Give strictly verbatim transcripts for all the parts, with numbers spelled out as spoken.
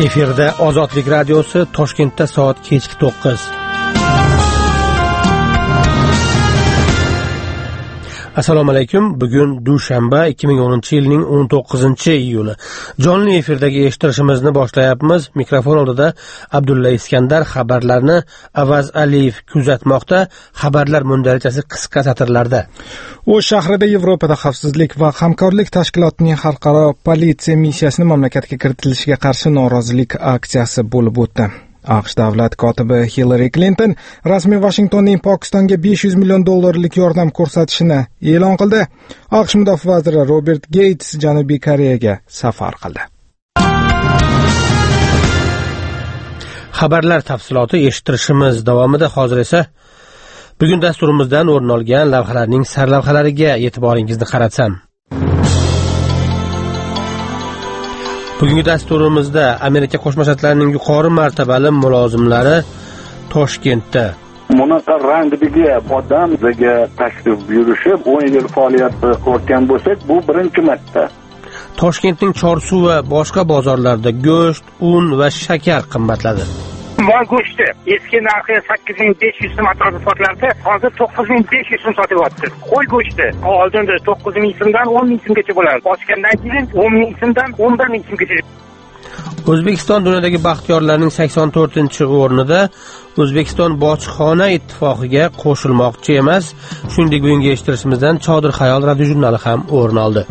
Efirda Ozodlik radiosi, Toshkentda soat kechki to'qqiz. Assalomu alaykum. Bugun dushanba, ikki ming o'ninchi yilning o'n to'qqizinchi iyuli. Jonli efirdagi eshittirishimizni boshlayapmiz. Mikrofon oldida Abdulla Iskandar. Xabarlarni Avaz Aliyev kuzatmoqda. Xabarlar mundarijasi qisqa satrlarda. O'sh shahrida Yevropada xavfsizlik va hamkorlik tashkilotining xalqaro politsiya missiyasini mamlakatga kiritilishiga qarshi norozilik aksiyasi bo'lib o'tdi. AQSh davlat kotibi Hillary Clinton rasmiy Washingtonning Pokistonga besh yuz million dollarlik yordam ko'rsatishini e'lon qildi. AQSh mudofaa vaziri Robert Gates Janubiy Koreyaga safar qildi. Xabarlar tafsiloti eshittirishimiz davomida. Hozir esa bugun dasturimizdan o'rin olgan lavhalarning sarlavhalariga e'tiboringizni qaratsam. Bugungi dasturimizda Amerika Qo'shma Shtatlarining yuqori martabali mulozimlari Toshkentda. Bunaqa rangdagi odam bizga tashrif buyurishib, o'n yil faoliyat ko'rgan bo'lsak, bu birinchi marta. Toshkentning Chorsu va boshqa bozorlarda go'sht, un va shakar qimmatladi. Mol go'shti eski narxi sakkiz ming besh yuz so'm atrofida sotilardi, hozir to'qqiz ming besh yuz so'm sotilyapti. Qo'y go'shti oldinda to'qqiz ming so'mdan o'n ming so'mgacha bo'lardi. Ochgandan keyin o'n ming so'mdan o'n bir ming so'mgacha. O'zbekiston dunyodagi baxtiyorlarning sakson to'rtinchi o'rnida. O'zbekiston bojxona ittifoqiga qo'shilmoqchi emas. Shuningdek, bugungi eshittirishimizdan Chodir Xayol radio jurnali ham o'rin oldi.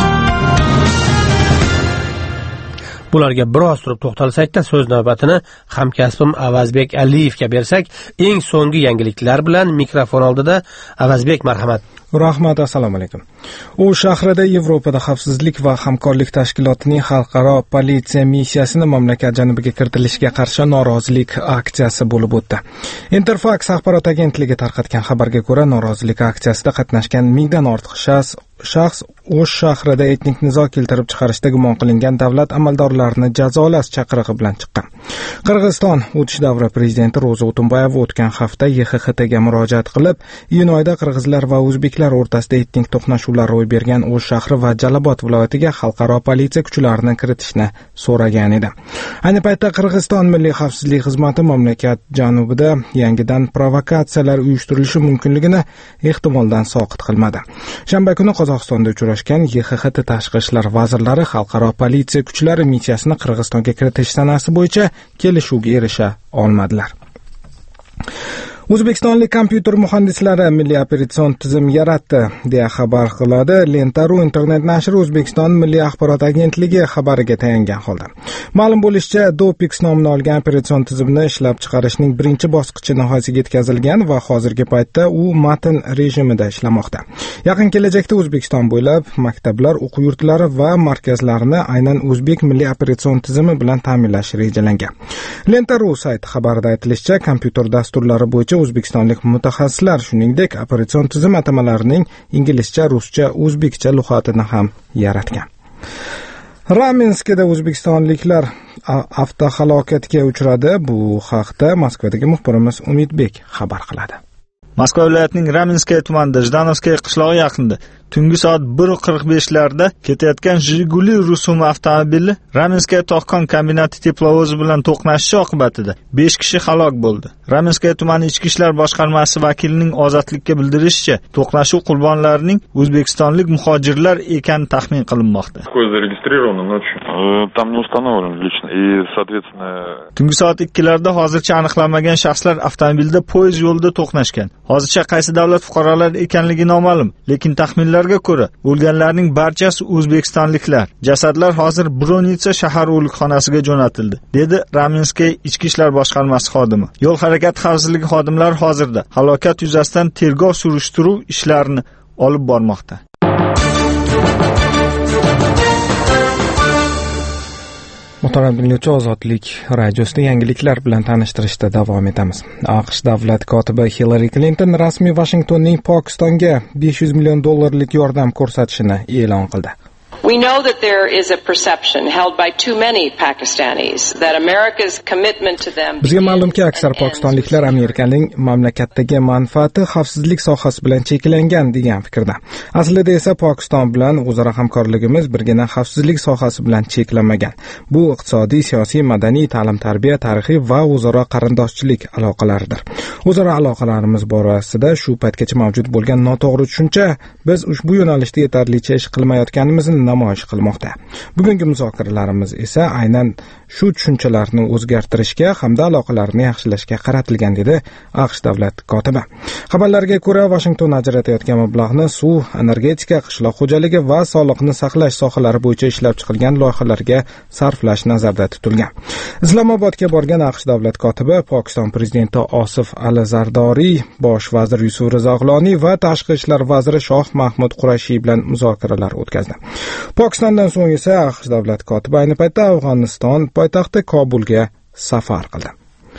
Bularga biroz turib to'xtalsakda, so'z navbatini hamkasbim Avazbek Aliyevga bersak, eng so'nggi yangiliklar bilan mikrofon oldida Avazbek, marhamat. Rahmat, assalomu alaykum. O'sh shahrida Yevropada xavfsizlik va hamkorlik tashkilotining xalqaro politsiya missiyasini mamlakat janubiga kiritilishiga qarshi norozilik aksiyasi bo'lib o'tdi. Interfax axborot agentligi tarqatgan xabarga ko'ra, norozilik aksiyasida qatnashgan mingdan ortiq shaxs shaxs O'sh shahrida etnik nizo keltirib chiqarishda gumon qilingan davlat amaldorlarini jazolash chaqirig'i bilan chiqqan. Qirg'iziston o'tish davri prezidenti Ro'za O'tunbayeva o'tgan hafta Y X X T ga murojaat qilib, iyun oyida qirg'izlar va o'zbeklar o'rtasida etnik to'qnashuvlar ro'y bergan O'sh shahri va Jalobod viloyatiga xalqaro politsiya kuchlarini kiritishni so'ragan edi. Ayni paytda Qirg'iziston Milliy xavfsizlik xizmati mamlakat janubida yangidan provokatsiyalar uyushtirilishi mumkinligini ehtimoldan soqit qilmadi. Shanba kuni Qozog'istonda uchrashgan Y X X T tashqi ishlar vazirlari xalqaro politsiya kuchlari missiyasini Qirg'izistonga kiritish sanasi bo'yicha kelishuvga erisha olmadilar. O'zbekistonlik kompyuter muhandislari milliy operatsion tizim yaratdi, deya xabar qiladi Lenta.ru internet nashri O'zbekiston Milliy axborot agentligi xabariga tayangan holda. Ma'lum bo'lishicha, Dopix nomini olgan operatsion tizimni ishlab chiqarishning birinchi bosqichi nihoyasiga yetkazilgan va hozirgi paytda u matn rejimida ishlamoqda. Yaqin kelajakda O'zbekiston bo'ylab maktablar, o'quv yurtlari va markazlarini aynan o'zbek milliy operatsion tizimi bilan ta'minlash rejalangan. Lenta.ru sayti xabarida aytilishicha, kompyuter dasturlari bo'yicha o'zbekistonlik mutaxassislar shuningdek operatsion tizim atamalarining inglizcha, ruscha, o'zbekcha lug'atini ham yaratgan. Ramenskda o'zbekistonliklar avtohalokatga uchradi. Bu haqda Moskvadagi muxbirimiz Umidbek xabar qiladi. Moskva viloyatining Ramenskaya tumanida Jdanovskaya qishlog'i yaqinida tungi soat bir qirq beshlarda ketayotgan Jiguli rusumli avtomobili Ramenskaya tog'kon kombinati teplovozi bilan to'qnashishi oqibatida besh kishi halok bo'ldi. Ramenskaya tumani ichki ishlar boshqarmasi vakilining Ozodlikka bildirishicha, to'qnashuv qurbonlarining o'zbekistonlik muhojirlar ekani taxmin qilinmoqda. Tungi soat ikkilarda hozircha aniqlanmagan shaxslar avtomobilda poyezd yo'lida to'qnashgan. Hozircha qaysi davlat fuqarolari ekanligi noma'lum, lekin taxminlarga ko'ra o'lganlarning barchasi o'zbekistonliklar. Jasadlar hozir Bronitsa shahar o'likxonasiga jo'natildi, dedi Ramenskaya ichki ishlar boshqarmasi xodimi. Yo'l harakati xavfsizligi xodimlari hozirda halokat yuzasidan tergov surishtiruv ishlarini olib bormoqda. Muhtaram dinluvchi, Ozodlik radiosida yangiliklar bilan tanishtirishda davom etamiz. AQSh davlat kotibi Hillary Clinton rasmiy Washingtonning Pokistonga besh yuz million dollarlik yordam ko'rsatishini e'lon qildi. We know that there is a perception held by too many Pakistanis that America's commitment to them. Bizga ma'lumki, aksar pokistonliklar Amerikaning mamlakatdagi manfaati xavfsizlik sohasi bilan cheklangan degan fikrda. Aslida esa Pokiston bilan o'zaro hamkorligimiz birgina xavfsizlik sohasi bilan cheklanmagan. Bu iqtisodiy, siyosiy, madaniy, ta'lim-tarbiya, tarixiy va o'zaro qarindoshchilik aloqalaridir. O'zaro aloqalarimiz borasida shu paytgacha mavjud bo'lgan noto'g'ri tushuncha biz ushbu yo'nalishda yetarlicha ish qilmayotganimizni namoyish qilmoqda. Bugungi muzokaralarimiz esa aynan shu tushunchalarni o'zgartirishga hamda aloqalarni yaxshilashga qaratilgan, dedi AQSh davlat kotibi. Xabarlarga ko'ra, Washington ajratayotgan mablag'ni suv, energetika, qishloq xo'jaligi va sog'liqni saqlash sohalari bo'yicha ishlab chiqilgan loyihalarga sarflash nazarda tutilgan. Islomobodga borgan AQSh davlat kotibi Pokiston prezidenti Osif Ali Zardoriy, bosh vazir Yusuf Rizog'loniy va tashqi ishlar vaziri Shoh Mahmud Qurashiy bilan muzokaralar o'tkazdi. Pokistondan so'ng esa AQSh davlat kotibi ayni paytda Afg'oniston poytaxti Kobulga safar qildi.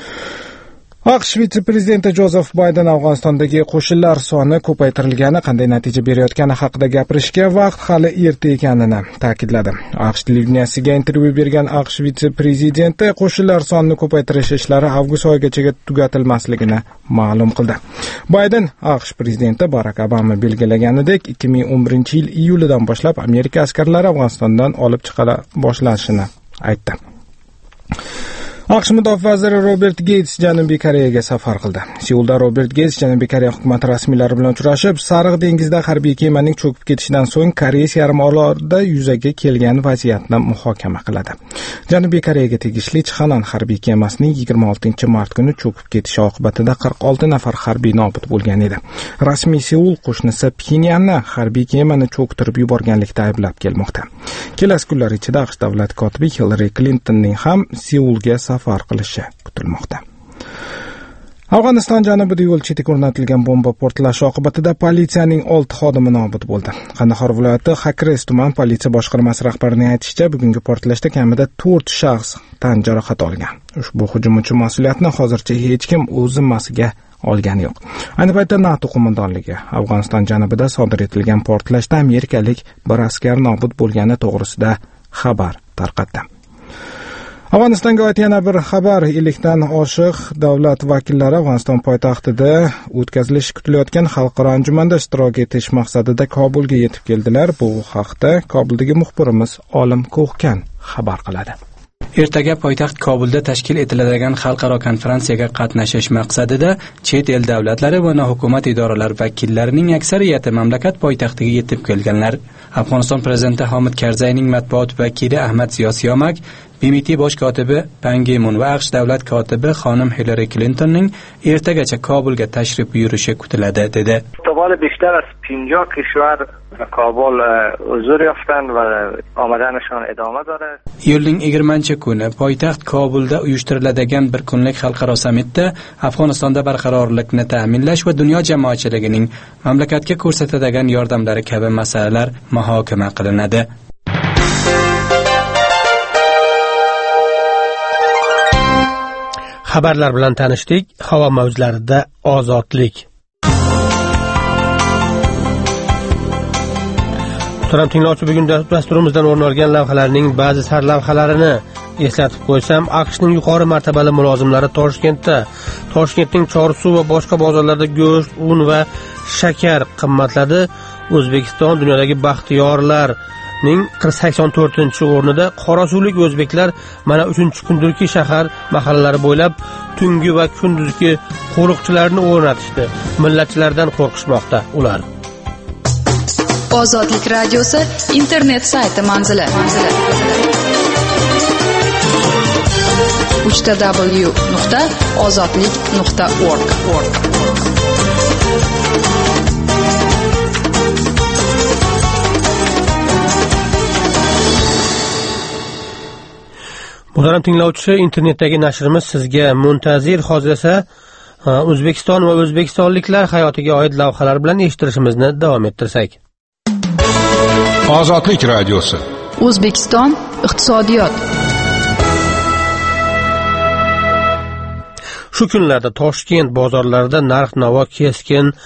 AQSh vitse-prezidenti Jozef Bayden Afg'onistondagi qo'shinlar soni ko'paytirilgani qanday natija berayotgani haqida gapirishga vaqt hali erta ekanini ta'kidladi. AQSh televideniyasiga intervyu bergan AQSh vitse-prezidenti qo'shinlar sonini ko'paytirish ishlari avgust oyigacha tugatilmasligini ma'lum qildi. Bayden AQSh prezidenti Barack Obama belgilaganidek ikki ming o'n birinchi yil iyulidan boshlab Amerika askarlari Afg'onistondan olib chiqila boshlashini aytdi. AQSh mudofaa vaziri Robert Gates Janubiy Koreyaga safar qildi. Seulda Robert Gates Janubiy Koreya hukumati rasmiylari bilan uchrashib, Sariq dengizda harbiy kemaning cho'kib ketishidan so'ng Koreya yarim orolida yuzaga kelgan vaziyatni muhokama qiladi. Janubiy Koreyaga tegishli Chxanan harbiy kemasining yigirma oltinchi mart kuni cho'kib ketishi oqibatida qirq olti nafar harbiy nobud bo'lgan edi. Rasmiy Seul qo'shnisi Pxenyanni harbiy kemani cho'ktirib yuborganlikda ayblab kelmoqda. Kelasi kunlar ichida AQSh davlat kotibi Hillary Clintonning ham Seulga safar qilishi kutilmoqda. Afg'oniston janubida yo'l chetiga o'rnatilgan bomba portlashi oqibatida politsiyaning olti xodimi nobud bo'ldi. Qandahor viloyati Hakres tuman politsiya boshqarmasi rahbarining aytishicha, bugungi portlashda kamida to'rt shaxs tan jarohati olgan. Ushbu hujum uchun mas'uliyatni hozircha hech kim o'z zimmasiga olgani yo'q. Ayni paytda NATO qo'mondonligi Afg'oniston janubida sodir etilgan portlashda amerikalik bir askar nobud bo'lgani to'g'risida xabar tarqatdi. Afg'onistonga oid yana bir xabar: ellikdan oshiq davlat vakillari Afg'oniston poytaxtida o'tkazilishi kutilayotgan xalqaro anjumanda ishtirok etish maqsadida Kobulga yetib keldilar. Bu haqda Kobuldagi muxbirimiz Olim Ko'hkan xabar qiladi. Ertaga poytaxt Kobulda tashkil etiladigan xalqaro konferensiyaga qatnashish maqsadida chet el davlatlari va nohukumat idoralari vakillarining aksariyati mamlakat poytaxtiga yetib kelganlar. Afg'oniston prezidenti Hamid Karzayning matbuot vakili Ahmad Ziyosiyomak, B M T bosh kotibi Pan Gi Mun va AQSh davlat kotibi xonim Hillary Clintonning ertagacha Kobulga tashrif buyurishi kutiladi, dedi. احتمال بیشتر از پنجاه کشور کابل حضور یافتن و آمدنشان ادامه داره. Iyulning yigirmanchi kuni poytaxt Kobulda uyushtiriladigan bir kunlik xalqaro sammitda Afg'onistonda barqarorlikni ta'minlash va dunyo jamoatchiligining mamlakatga ko'rsatadigan yordamlari kabi masalalar muhokama qilinadi. Xabarlar bilan tanishdik. Havo mavjlarida ozodlik. Muhtaram tinglovchi, bugun dasturimizdan o'rin olgan lavhalarning ba'zi sarlavhalarini eslatib qo'ysam, AQShning yuqori martabali mulozimlari Toshkentda, Toshkentning Chorsu va boshqa bozorlarda go'sht, un va shakar qimmatladi. O'zbekiston dunyodagi baxtiyorlar ning sakson to'rtinchi o'rnida. Qorasuvlik o'zbeklar mana uchinchi kundirki shahar mahallalari bo'ylab tungi va kunduzgi qo'riqchilarni o'rnatishdi. Millatchilardan qo'rqishmoqda ular. Ozodlik radiosi internet sayti manzili. uch w nuqta ozodlik nuqta org. Muhtaram tinglovchi, internetdagi nashrimiz sizga muntazir hozir esa O'zbekiston va o'zbekistonliklar hayotiga oid lavhalar bilan eshittirishimizni davom ettirsak. Ozodlik radiosi. O'zbekiston iqtisodiyot. Shu kunlarda Toshkent bozorlarida narx-navo keskin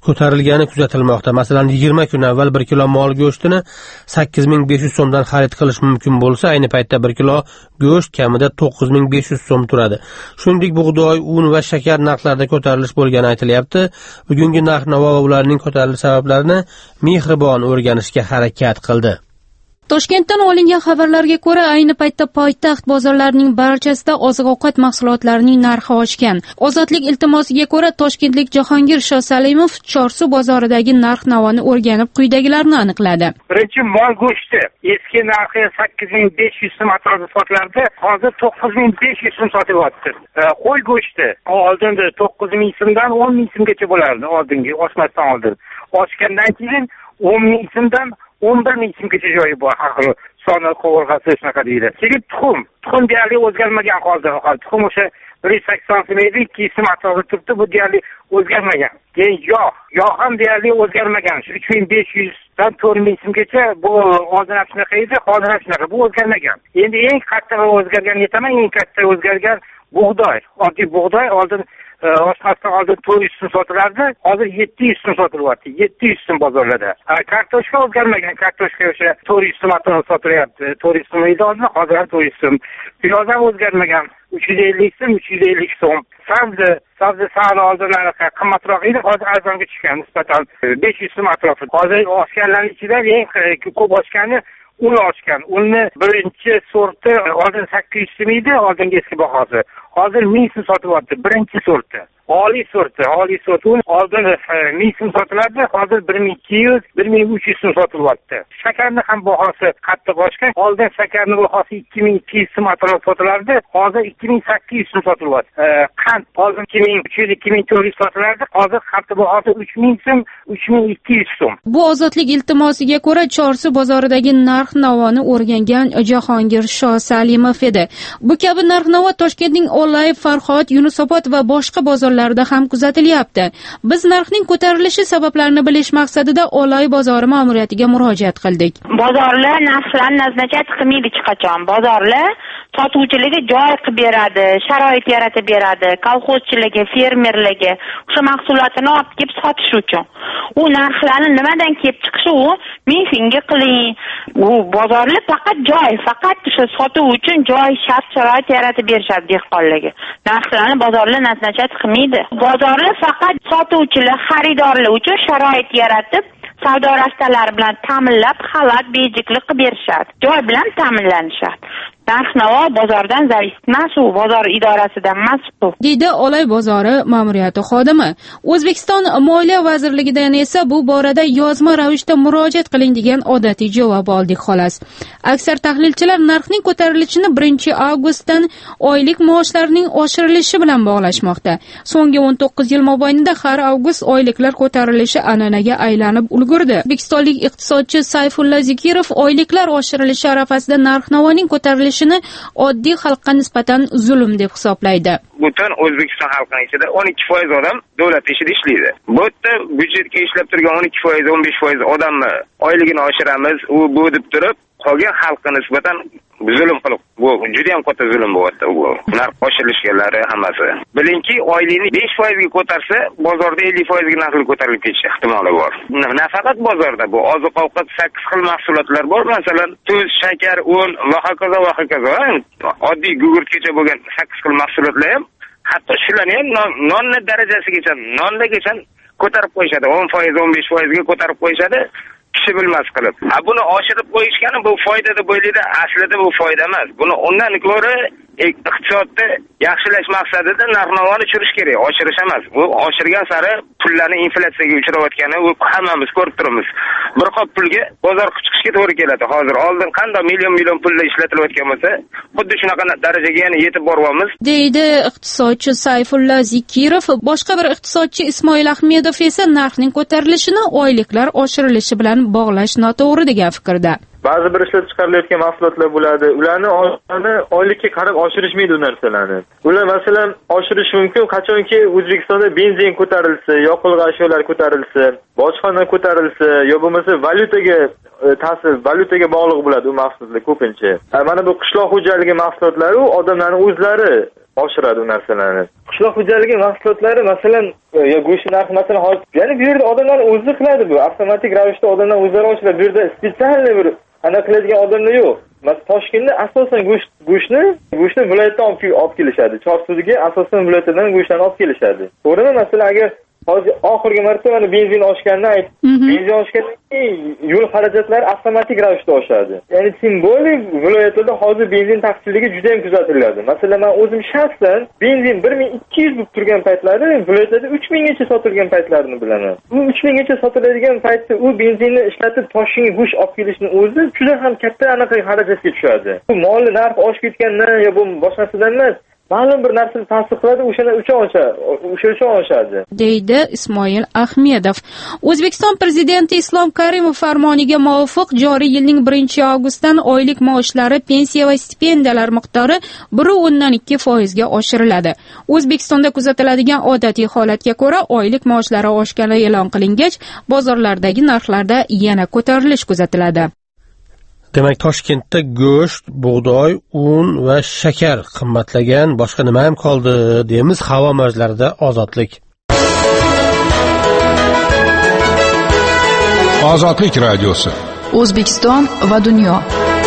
ko'tarilgani kuzatilmoqda. Masalan, yigirma kun avval bir kilo mol go'shtini sakkiz ming besh yuz so'mdan xarid qilish mumkin bo'lsa, ayni paytda bir kilo go'sht kamida to'qqiz ming besh yuz so'm turadi. Shuningdek, bug'doy, un va shakar narxlarida ko'tarilish bo'lgani aytilyapti. Bugungi narx-navo va ularning ko'tarilish sabablarini Mehribon o'rganishga harakat qildi. Toshkentdan olingan xabarlarga ko'ra, ayni paytda poytaxt bozorlarining barchasida oziq-ovqat mahsulotlarining narxi oshgan. Ozodlik iltimosiga ko'ra, toshkentlik Jahongir Shosalimov Chorsu bozoridagi narx-navoni o'rganib, quyidagilarni aniqladi. Birinchi mol go'shti eski narxi sakkiz ming besh yuz so'm atrofida sotilardi, hozir to'qqiz ming besh yuz so'm sotilyapti. Qo'y go'shti oldinda to'qqiz ming so'mdan o'n ming so'mgacha bo'lardi, oldingi oshmasdan oldin. Oshgandan keyin o'n ming so'mdan o'n bir ming so'mgacha joyi bor, haqli soni qovurg'asi shunaqa deydi. Keyin tuxum, tuxum deyarli o'zgarmagan holda, tuxum o'sha bir yuz sakson so'm edi, ikki yuz so'm atrofida turibdi, bu deyarli o'zgarmagan. Keyin yog', yog' ham deyarli o'zgarmagan, uch ming besh yuzdan to'rt ming so'mgacha, bu oldin ham shunaqa edi, hozir ham shunaqa, bu o'zgarmagan. Endi eng qattiq o'zgargan aytaman, eng katta o'zgargan bug'doy, oddiy bug'doy oldin oshmasdan oldin to'rt yuz so'm sotilardi, hozir yetti yuz so'm sotilyapti, yetti yuz so'm bozorlarda. Kartoshka o'zgarmagan, kartoshka o'sha to'rt yuz so'm atrofida sotilyapti, to'rt yuz so'm edi oldin, hozir ham to'rt yuz so'm. Piyoz ham o'zgarmagan, uch yuz ellik so'm, uch yuz ellik so'm. Sabzi, sabzi sal oldin qimmatroq edi, hozir arzonga tushgan, nisbatan besh yuz so'm atrofida. Hozir oshganlarning ichida eng ko'p oshgani un oshgan. Unni birinchi sorti oldin sakkiz yuz so'm edi, oldingi eski bahosi. Hozir ming so'm sotilyapti, birinchi sorti. Oliy sorti, oliy sorti un oldin ming so'm sotilardi, hozir bir ming ikki yuz, bir ming uch yuz so'm sotilyapti. Shakarni ham bahosi qattiq oshgan. Oldin shakarning bahosi ikki ming ikki yuz so'm atrofida sotilardi, hozir ikki ming sakkiz yuz so'm sotilyapti. Qand oldin ikki ming uch yuz, ikki ming to'rt yuz sotilardi, hozir qandning bahosi uch ming so'm, uch ming ikki yuz so'm. Bu ozodlik iltimosiga ko'ra Chorsu bozoridagi narx-navoni o'rgangan Jahongir Shosalimov edi. Bu kabi narx-navo Toshkentning Olay, Farhod, Yunusobod va boshqa bozorlarda ham kuzatilyapti. Biz narxning ko'tarilishi sabablarini bilish maqsadida Olay bozori ma'muriyatiga murojaat qildik. Bozorlar narxlarni nazarda qilmaydi hech qachon. Bozorlar sotuvchilarga joy qilib beradi, sharoit yaratib beradi, kolxozchilarga, fermerlarga o'sha mahsulotini olib kelib sotish uchun. U narxlarni nimadan kelib chiqishi u menga qiling. U bozorlar faqat joy, faqat o'sha sotuv uchun joy, shart sharoit yaratib berishadi dehqonlarga. Narxlarni bozorlar nazarda qilmaydi. Bozorlar faqat sotuvchilar, xaridorlar uchun sharoit yaratib, savdo rastalari bilan ta'minlab, xalat, bejiklik qilib berishadi. Joy bilan ta'minlanishadi. Narx-navo bozordan zaif emas, u bozor idorasidan emas u. Deydi Olay bozori ma'muriyati xodimi. O'zbekiston Moliya vazirligidan esa bu borada yozma ravishda murojaat qiling degan odatiy javob oldik xolos. Aksar tahlilchilar narxning ko'tarilishini birinchi avgustdan oylik maoshlarning oshirilishi bilan bog'lashmoqda. So'nggi o'n to'qqiz yil mobaynida har avgust oyliklar ko'tarilishi an'anaga aylanib ulgurdi. O'zbekistonlik iqtisodchi Sayfulla Zikirov oyliklar oshirilishi arafasida narx-navoning ko'tarilishi oddiy xalqqa nisbatan zulm deb hisoblaydi. Butun O'zbekiston xalqining ichida o'n ikki foiz odam davlat ishida ishlaydi. Bu yerda byudjetga ishlab turgan o'n ikki foiz, o'n besh foiz odamni oyligini oshiramiz, u bu deb turib, qolgan xalqqa nisbatan zulm qilib, bu juda ham katta zulm bo'lyapti bu. Narx oshirilishganlari hammasi. Bilingki, oylikni besh foizga ko'tarsa, bozorda ellik foizga narxi ko'tarilib ketishi ehtimoli bor. Nafaqat bozorda, bu oziq-ovqat sakkiz xil mahsulotlar bor, masalan, tuz, shakar, un va hokazo va hokazo. Oddiy gugurtgacha bo'lgan sakkiz xil mahsulotlar ham, hatto shularni ham nonni darajasigacha, nonlargacha ko'tarib qo'yishadi. o'n foiz, o'n besh foizga ko'tarib qo'yishadi. Kishi bilmas qilib. Ha, buni oshirib qo'yishgani bu foyda deb o'ylaydi, aslida bu foyda emas. Buni undan ko'ra iqtisodni yaxshilash maqsadida narx-navoni tushirish kerak, oshirish emas. Bu oshirgan sari pullarning inflyatsiyaga uchrayotgani u hammamiz ko'rib turibmiz. Bir qop pulga bozor chiqishga to'g'ri keladi. Hozir oldin qanday million-million pullar ishlatilayotgan bo'lsa, xuddi shunaqa darajaga yana yetib boryapmiz. Deydi iqtisodchi Sayfulla Zikirov. Boshqa bir iqtisodchi Ismoil Ahmedov esa narxning ko'tarilishini oyliklar oshirilishi bilan bog'lash noto'g'ri degan fikrda. Ba'zi bir ishlab chiqarilayotgan mahsulotlar bo'ladi. Ularni oylikka qarab oshirishmaydi u narsalarni. Ular masalan oshirish mumkin qachonki O'zbekistonda benzin ko'tarilsa, yoqilg'i ashyolar ko'tarilsa, bojxona ko'tarilsa, yo bo'lmasa valyutaga ta'sir, valyutaga bog'liq bo'ladi u mahsulotlar ko'pincha. Mana bu qishloq xo'jaligi mahsulotlari odamlarning o'zlari oshiradi u narsalarni. Qishloq xo'jaligi mahsulotlari, masalan, yo go'sht narxi masalan hozir, ya'ni bu yerda odamlar o'zi qiladi bu. Avtomatik ravishda odamlar o'zlari oshiradi. Bu yerda spetsialniy bir ana qiladigan odamlar yo'q. Masalan, Toshkentda asosan go'sht go'shtni go'shtni viloyatdan olib olib kelishadi. Chorsudiga asosan viloyatdan go'shtlarni olib kelishadi. To'g'rimi? Masalan, agar hozir oxirgi marta mana benzin oshganini aytib, benzin oshgandan keyin yo'l xarajatlari avtomatik ravishda oshadi. Ya'ni simbolik viloyatlarda hozir benzin taqchilligi juda ham kuzatiladi. Masalan, men o'zim shaxsan benzin bir ming ikki yuz bo'lib turgan paytlarda viloyatlarda uch ming gacha sotilgan paytlarini bilaman. U uch ming gacha sotiladigan paytda u benzinni ishlatib Toshkentga go'sht olib kelishning o'zi juda ham katta anaqa xarajatga tushadi. Bu molni narxi oshib ketgandan yo bu boshqasidan emas, ma'lum bir narsani ta'sir qiladi, o'shani uchun o'sha uchun oshadi, deydi Ismoil Ahmedov. O'zbekiston prezidenti Islom Karimov farmoniga muvofiq joriy yilning birinchi avgustdan oylik maoshlari, pensiya va stipendiyalar miqdori bir nuqta o'ndan ikki foizga oshiriladi. O'zbekistonda kuzatiladigan odatiy holatga ko'ra oylik maoshlari oshgani e'lon qilingach, bozorlardagi narxlarda yana ko'tarilish kuzatiladi. Demak, Toshkentda go'sht, bug'doy, un va shakar qimmatlagan, boshqa nima ham qoldi deymiz. Havo mavjlarida ozodlik. Ozodlik radiosi. O'zbekiston va dunyo.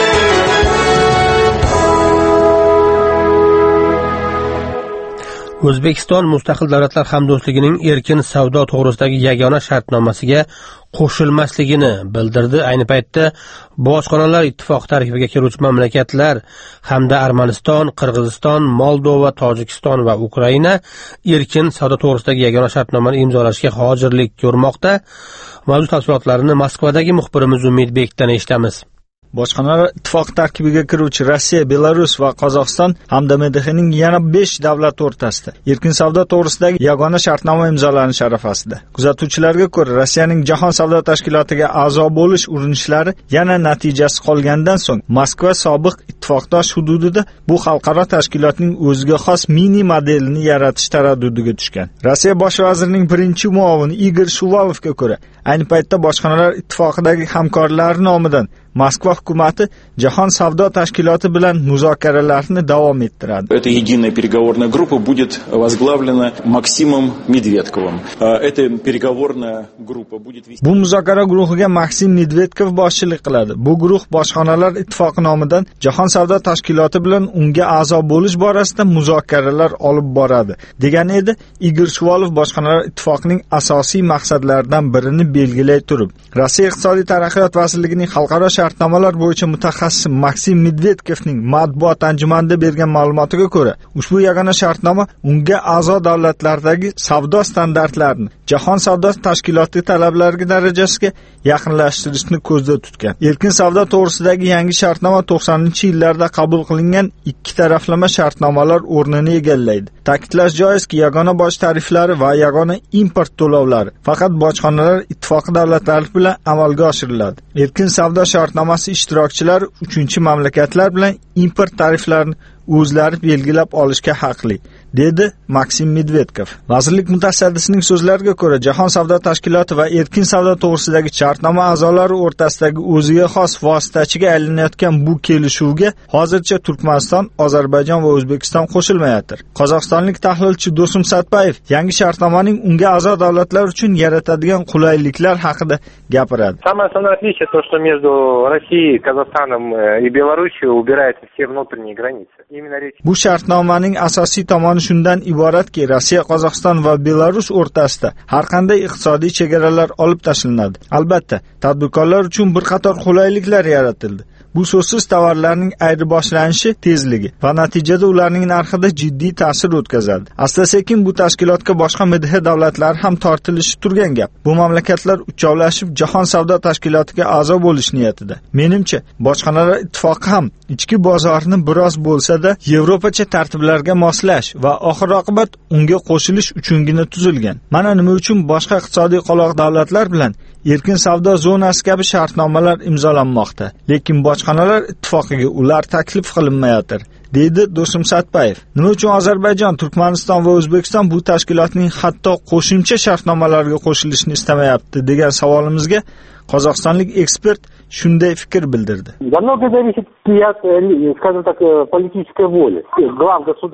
O'zbekiston Mustaqil Davlatlar Hamdo'stligining erkin savdo to'g'risidagi yagona shartnomasiga qo'shilmasligini bildirdi. Ayni paytda Bojxonalar ittifoqi tarifiga kiruvchi mamlakatlar hamda Armaniston, Qirg'iziston, Moldova, Tojikiston va Ukraina erkin savdo to'g'risidagi yagona shartnomani imzolashga hozirlik ko'rmoqda. Mavzu tafsilotlarini Moskvadagi muxbirimiz Umidbekdan eshitamiz. Bojxonalar ittifoqi tarkibiga kiruvchi Rossiya, Belarus va Qozog'iston hamda M D Xning yana besh davlat o'rtasida erkin savdo to'g'risidagi yagona shartnoma imzolanish arafasida. Kuzatuvchilarga ko'ra, Rossiyaning Jahon savdo tashkilotiga a'zo bo'lish urinishlari yana natijasiz qolgandan so'ng Moskva sobiq ittifoqdosh hududida bu xalqaro tashkilotning o'ziga xos mini modelini yaratish taraddudiga tushgan. Rossiya bosh vazirining birinchi muavini Igor Shuvalovga ko'ra, ayni paytda Bojxonalar ittifoqidagi hamkorlar nomidan Moskva hukumati Jahon savdo tashkiloti bilan muzokaralarni davom ettiradi. Эта единая переговорная группа будет возглавлена Максимом Медведковым. Эта переговорная группа будет вести... Bu muzokara guruhiga Maksim Medvedkov boshchilik qiladi. Bu guruh Bojxonalar ittifoqi nomidan Jahon savdo tashkiloti bilan unga a'zo bo'lish borasida muzokaralar olib boradi, degan edi Igor Shuvalov Bojxonalar ittifoqining asosiy maqsadlaridan birini belgilay turib. Rossiya iqtisodiy taraqqiyot vazirligining xalqaro shartnomalar bo'yicha mutaxassis Maksim Medvedkovning matbuot anjumanida bergan ma'lumotiga ko'ra, ushbu yagona shartnoma unga a'zo davlatlardagi savdo standartlarini Jahon savdo tashkiloti talablariga darajasiga yaqinlashtirishni ko'zda tutgan. Erkin savdo to'g'risidagi yangi shartnoma to'qsoninchi yillarda qabul qilingan ikki taraflama shartnomalar o'rnini egallaydi. Ta'kidlash joizki, yagona boj tariflari va yagona import to'lovlari faqat bojxonalar ittifoqi davlatlari bilan amalga oshiriladi. Erkin savdo shartnomasi ishtirokchilari uchinchi mamlakatlar bilan import tariflarini o'zlari belgilab olishga haqli, dedi Maksim Medvedkov. Vazirlik mutasaddisining so'zlariga ko'ra, Jahon savdo tashkiloti va erkin savdo to'g'risidagi shartnoma a'zolari o'rtasidagi o'ziga xos vositachiga aylanayotgan bu kelishuvga hozircha Turkmaniston, Ozarbayjon va O'zbekiston qo'shilmayapti. Qozog'istonlik tahlilchi Do'stum Satpayev yangi shartnomaning unga a'zo davlatlar uchun yaratadigan qulayliklar haqida gapiradi. Самое основное отличие то, что между Россией, Казахстаном и Белоруссией убираются все внутренние границы. Bu shartnomaning asosiy tomoni shundan iboratki, Rossiya, Qozog'iston va Belarus o'rtasida har qanday iqtisodiy chegaralar olib tashlanadi. Albatta, tadbirkorlar uchun bir qator qulayliklar yaratildi. Bu so'zsiz tovarlarning ayirboshlanishi tezligi va natijada ularning narxida jiddiy ta'sir o'tkazadi. Asta-sekin bu tashkilotga boshqa M D X davlatlari ham tortilishi turgan gap. Bu mamlakatlar uchovlashib Jahon savdo tashkilotiga a'zo bo'lish niyatida. Menimcha, Bojxonalar ittifoqi ham ichki bozorni biroz bo'lsa-da Yevropacha tartiblarga moslash va oxir-oqibat unga qo'shilish uchungina tuzilgan. Mana nima uchun boshqa iqtisodiy qoloq davlatlar bilan erkin savdo zonasi kabi shartnomalar imzolanmoqda, lekin Bojxonalar ittifoqiga ular taklif qilinmayotir, deydi Do'stum Satpayev. Nima uchun Ozarbayjon, Turkmaniston va O'zbekiston bu tashkilotning hatto qo'shimcha shartnomalarga qo'shilishni istamayapti degan savolimizga qozog'istonlik ekspert shunday fikr bildirdi. Многое зависит от, скажем так, политической воли глав государств.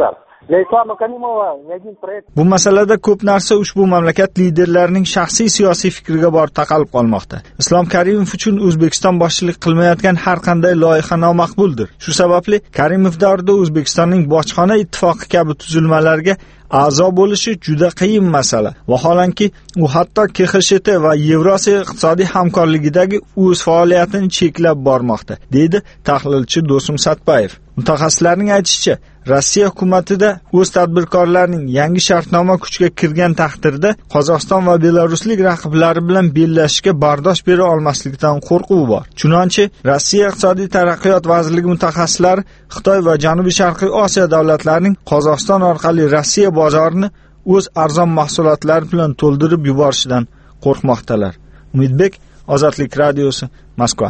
Bu masalada ko'p narsa ushbu mamlakat liderlarining shaxsiy siyosiy fikriga borib taqalib qolmoqda. Islom Karimov uchun O'zbekiston boshchilik qilmayotgan har qanday loyiha nomaqbuldir. Shu sababli Karimov davrida O'zbekistonning bojxona ittifoqi kabi tuzilmalarga a'zo bo'lishi juda qiyin masala. Vaholanki, u hatto K X S T va Yevrosiyo iqtisodiy hamkorligidagi o'z faoliyatini cheklab bormoqda, deydi tahlilchi Do'stum Satbayev. Mutaxassislarning aytishicha, Rossiya hukumatida o'z tadbirkorlarining yangi shartnoma kuchga kirgan taqdirda Qozog'iston va Belaruslik raqiblari bilan bellashishga bardosh bera olmaslikdan qo'rquvi bor. Chunonchi, Rossiya iqtisodiy taraqqiyot vazirligi mutaxassislari Xitoy va Janubiy Sharqiy Osiyo davlatlarining Qozog'iston orqali Rossiya bozorini o'z arzon mahsulotlari bilan to'ldirib yuborishidan qo'rqmoqdalar. Umidbek, Ozodlik radiosi, Moskva.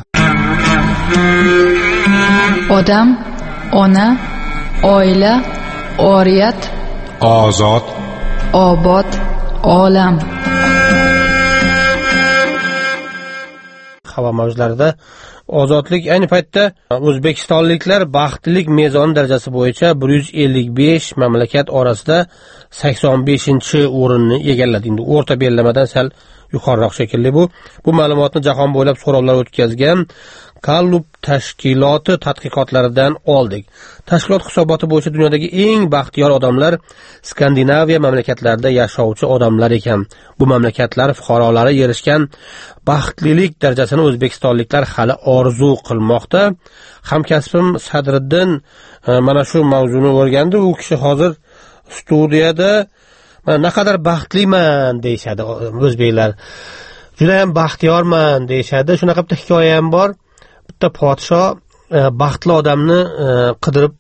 Odam, ona, oila, oriyat, ozod, obod, olam. Havo mavjlarida ozodlik ayni paytda o'zbekistonliklar baxtlilik mezoni darajasi bo'yicha bir yuz ellik besh mamlakat orasida sakson beshinchi o'rinni egalladi. Endi o'rta belgilanmadan sal yuqoriroq shekilli bu. Bu ma'lumotni jahon bo'ylab so'rovlar o'tkazgan Gallup tashkiloti tadqiqotlaridan oldik. Tashkilot hisoboti bo'yicha dunyodagi eng baxtiyor odamlar Skandinaviya mamlakatlarida yashovchi odamlar ekan. Bu mamlakatlar fuqarolari erishgan baxtlilik darajasini o'zbekistonliklar hali orzu qilmoqda. Hamkasbim Sadriddin mana shu mavzuni o'rgandi. U kishi hozir studiyada mana naqadar baxtliman deyshadi o'zbeklar. Juda ham baxtiyorman deyshadi. Shunaqa bitta hikoya ham bor. Bitta podsho baxtli odamni qidirib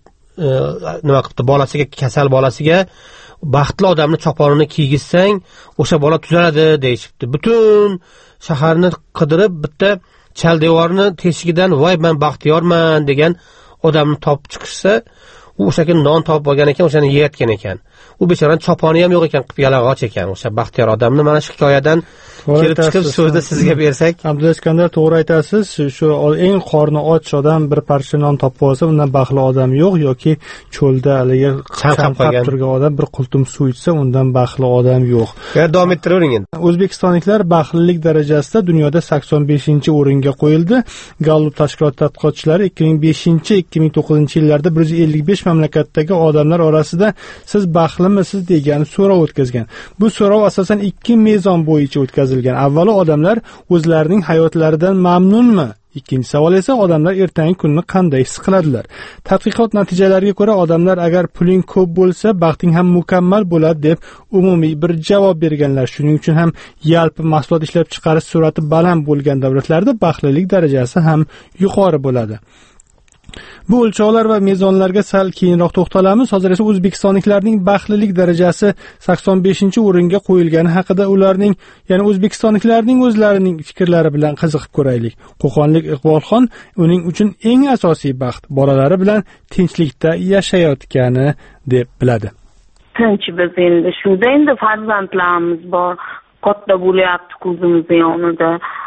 nima qildi, bolasiga, kasal bolasiga baxtli odamni choponini kiygizsang, o'sha bola tuzaladi deyshibdi. Butun shaharni qidirib bitta chal devorni teshigidan voy men baxtiyorman degan odamni topib chiqishsa, u o'shaga non topib olgan ekan, o'shani yeyotgan ekan. U bechoraning choponi ham yo'q ekan, qip yalang'och ekan. O'sha baxtiyor odamni mana shu hikoyadan kelib chiqib so'zni sizga bersak. Abdulla Iskandar, to'g'ri aytasiz. Shu eng qorni och odam bir parcha non topib olsa, undan baxtli odam yo'q, yoki cho'lda haligi chanqab turgan odam bir qultum suv ichsa, undan baxtli odam yo'q. Ya davom ettiravering endi. O'zbekistonliklar baxtlilik darajasida dunyoda sakson beshinchi o'ringa qo'yildi. Gallup tashkiloti tadqiqotchilari ikki ming beshinchi ikki ming to'qqizinchi yillarda bir yuz ellik besh mamlakatdagi odamlar orasida siz baxtlimisiz degan so'rov o'tkazgan. Bu so'rov asosan ikki mezon bo'yicha o'tkazilgan. Avvalo odamlar o'zlarining hayotlaridan mamnunmi? Ikkinchi savol esa odamlar ertangi kunni qanday his qiladilar? Tadqiqot natijalariga ko'ra odamlar agar puling ko'p bo'lsa, baxting ham mukammal bo'ladi deb umumiy bir javob berganlar. Shuning uchun ham yalpi mahsulot ishlab chiqarish sur'ati baland bo'lgan davlatlarda baxtlilik darajasi ham yuqori bo'ladi. Bu o'lchovlar va mezonlarga sal keyinroq to'xtalamiz. Hozir esa o'zbekistonliklarning baxtlilik darajasi sakson beshinchi o'ringa qo'yilgani haqida ularning, ya'ni o'zbekistonliklarning o'zlarining fikrlari bilan qiziqib ko'raylik. Qo'qonlik Iqbolxon uning uchun eng asosiy baxt bolalari bilan tinchlikda yashayotgani deb biladi. Tinch biz endi shunda endi farzandlarimiz bor, katta bo'lyapti ko'zimizni yonida.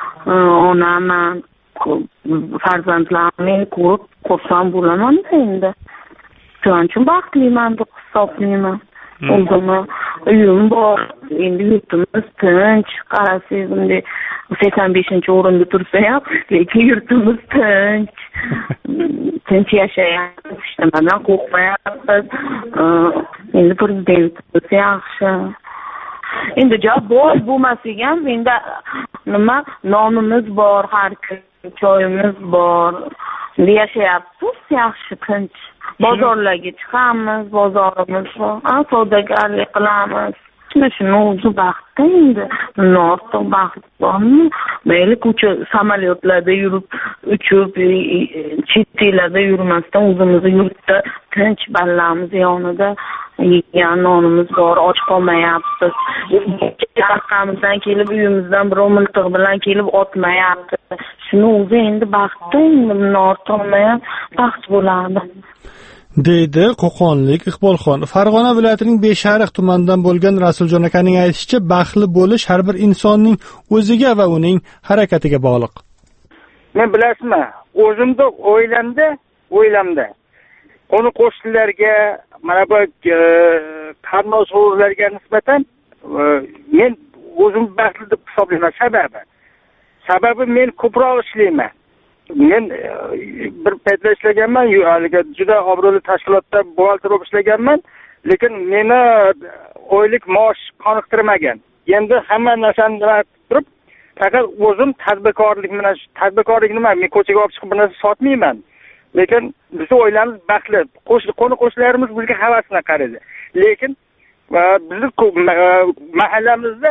Onaman farzandlarimni ko'rib xursand bo'laman-da endi. Shuning uchun baxtliman deb hisoblayman. O'zimni uyim bor, endi yurtimiz tinch, qarasangiz bunday sakson beshinchi o'rinda tursa ham, lekin yurtimiz tinch. Tinch yashayapmiz, hech nimadan qo'rqmayapmiz. Endi prezidentimiz yaxshi. Endi javob boy bo'lmasak ham, endi nima nonimiz bor, har kun choyimiz bor. Endi yashayapmiz yaxshi, tinch. Bozorlarga chiqamiz, bozorimiz bor. Savdogarlik qilamiz. Shuni o'zi baxtda endi. Ortiq baxt bormi? Mayli ko'cha samolyotlarda yurib, uchib, chet ellarda yurmasdan o'zimizni yurtda tinch ballarimiz yonida yegan nonimiz bor, och qolmayapmiz. Orqamizdan kelib uyimizdan birov miltiq bilan kelib otmayapti. Shuni o'zi endi baxtda, endi ortiqmayam baxt bo'ladi. deydi Qo'qonlik Iqbolxon. Farg'ona viloyatining Beshariq tumanidan bo'lgan Rasuljon akaning aytishicha, baxtli bo'lish har bir insonning o'ziga va uning harakatiga bog'liq. Men bilasizmi, o'zimda o'ylamda, o'ylamda qo'ni qo'shnilarga, mana bu qarindosh urug'larga nisbatan men o'zim baxtli deb hisoblayman. Sababi sababi men ko'proq ishlayman. Men bir paytlar ishlaganman, haligi juda obro'li tashkilotda buxgalter bo'lib ishlaganman, lekin meni oylik maosh qoniqtirmagan. Endi hamma narsani turib, faqat o'zim tadbirkorlik bilan, tadbirkorlik nima? Men ko'chaga olib chiqib bir narsa sotmayman. Lekin bizning oilamiz baxtli. Qo'ni qo'shnilarimiz bizga havasini qaraydi. Lekin bizning mahallamizda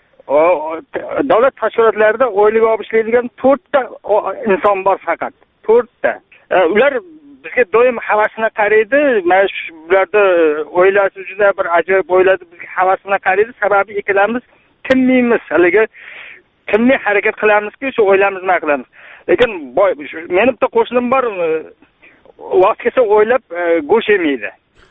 davlat tashkilotlarida oylik olib ishlaydigan to'rtta inson bor faqat. to'rtta. Ular bizga doim havasini qaraydi. Mana shularda oilasi juda bir ajoyib oilasi bizga havasini qaraydi. Sababi ikkalamiz tinmaymiz. Haligi tinmay harakat qilamizki, shu oilamizni nima qilamiz. Lekin meni bitta qo'shnim bor, vaqt kelsa o'ylab go'sht yemaydi.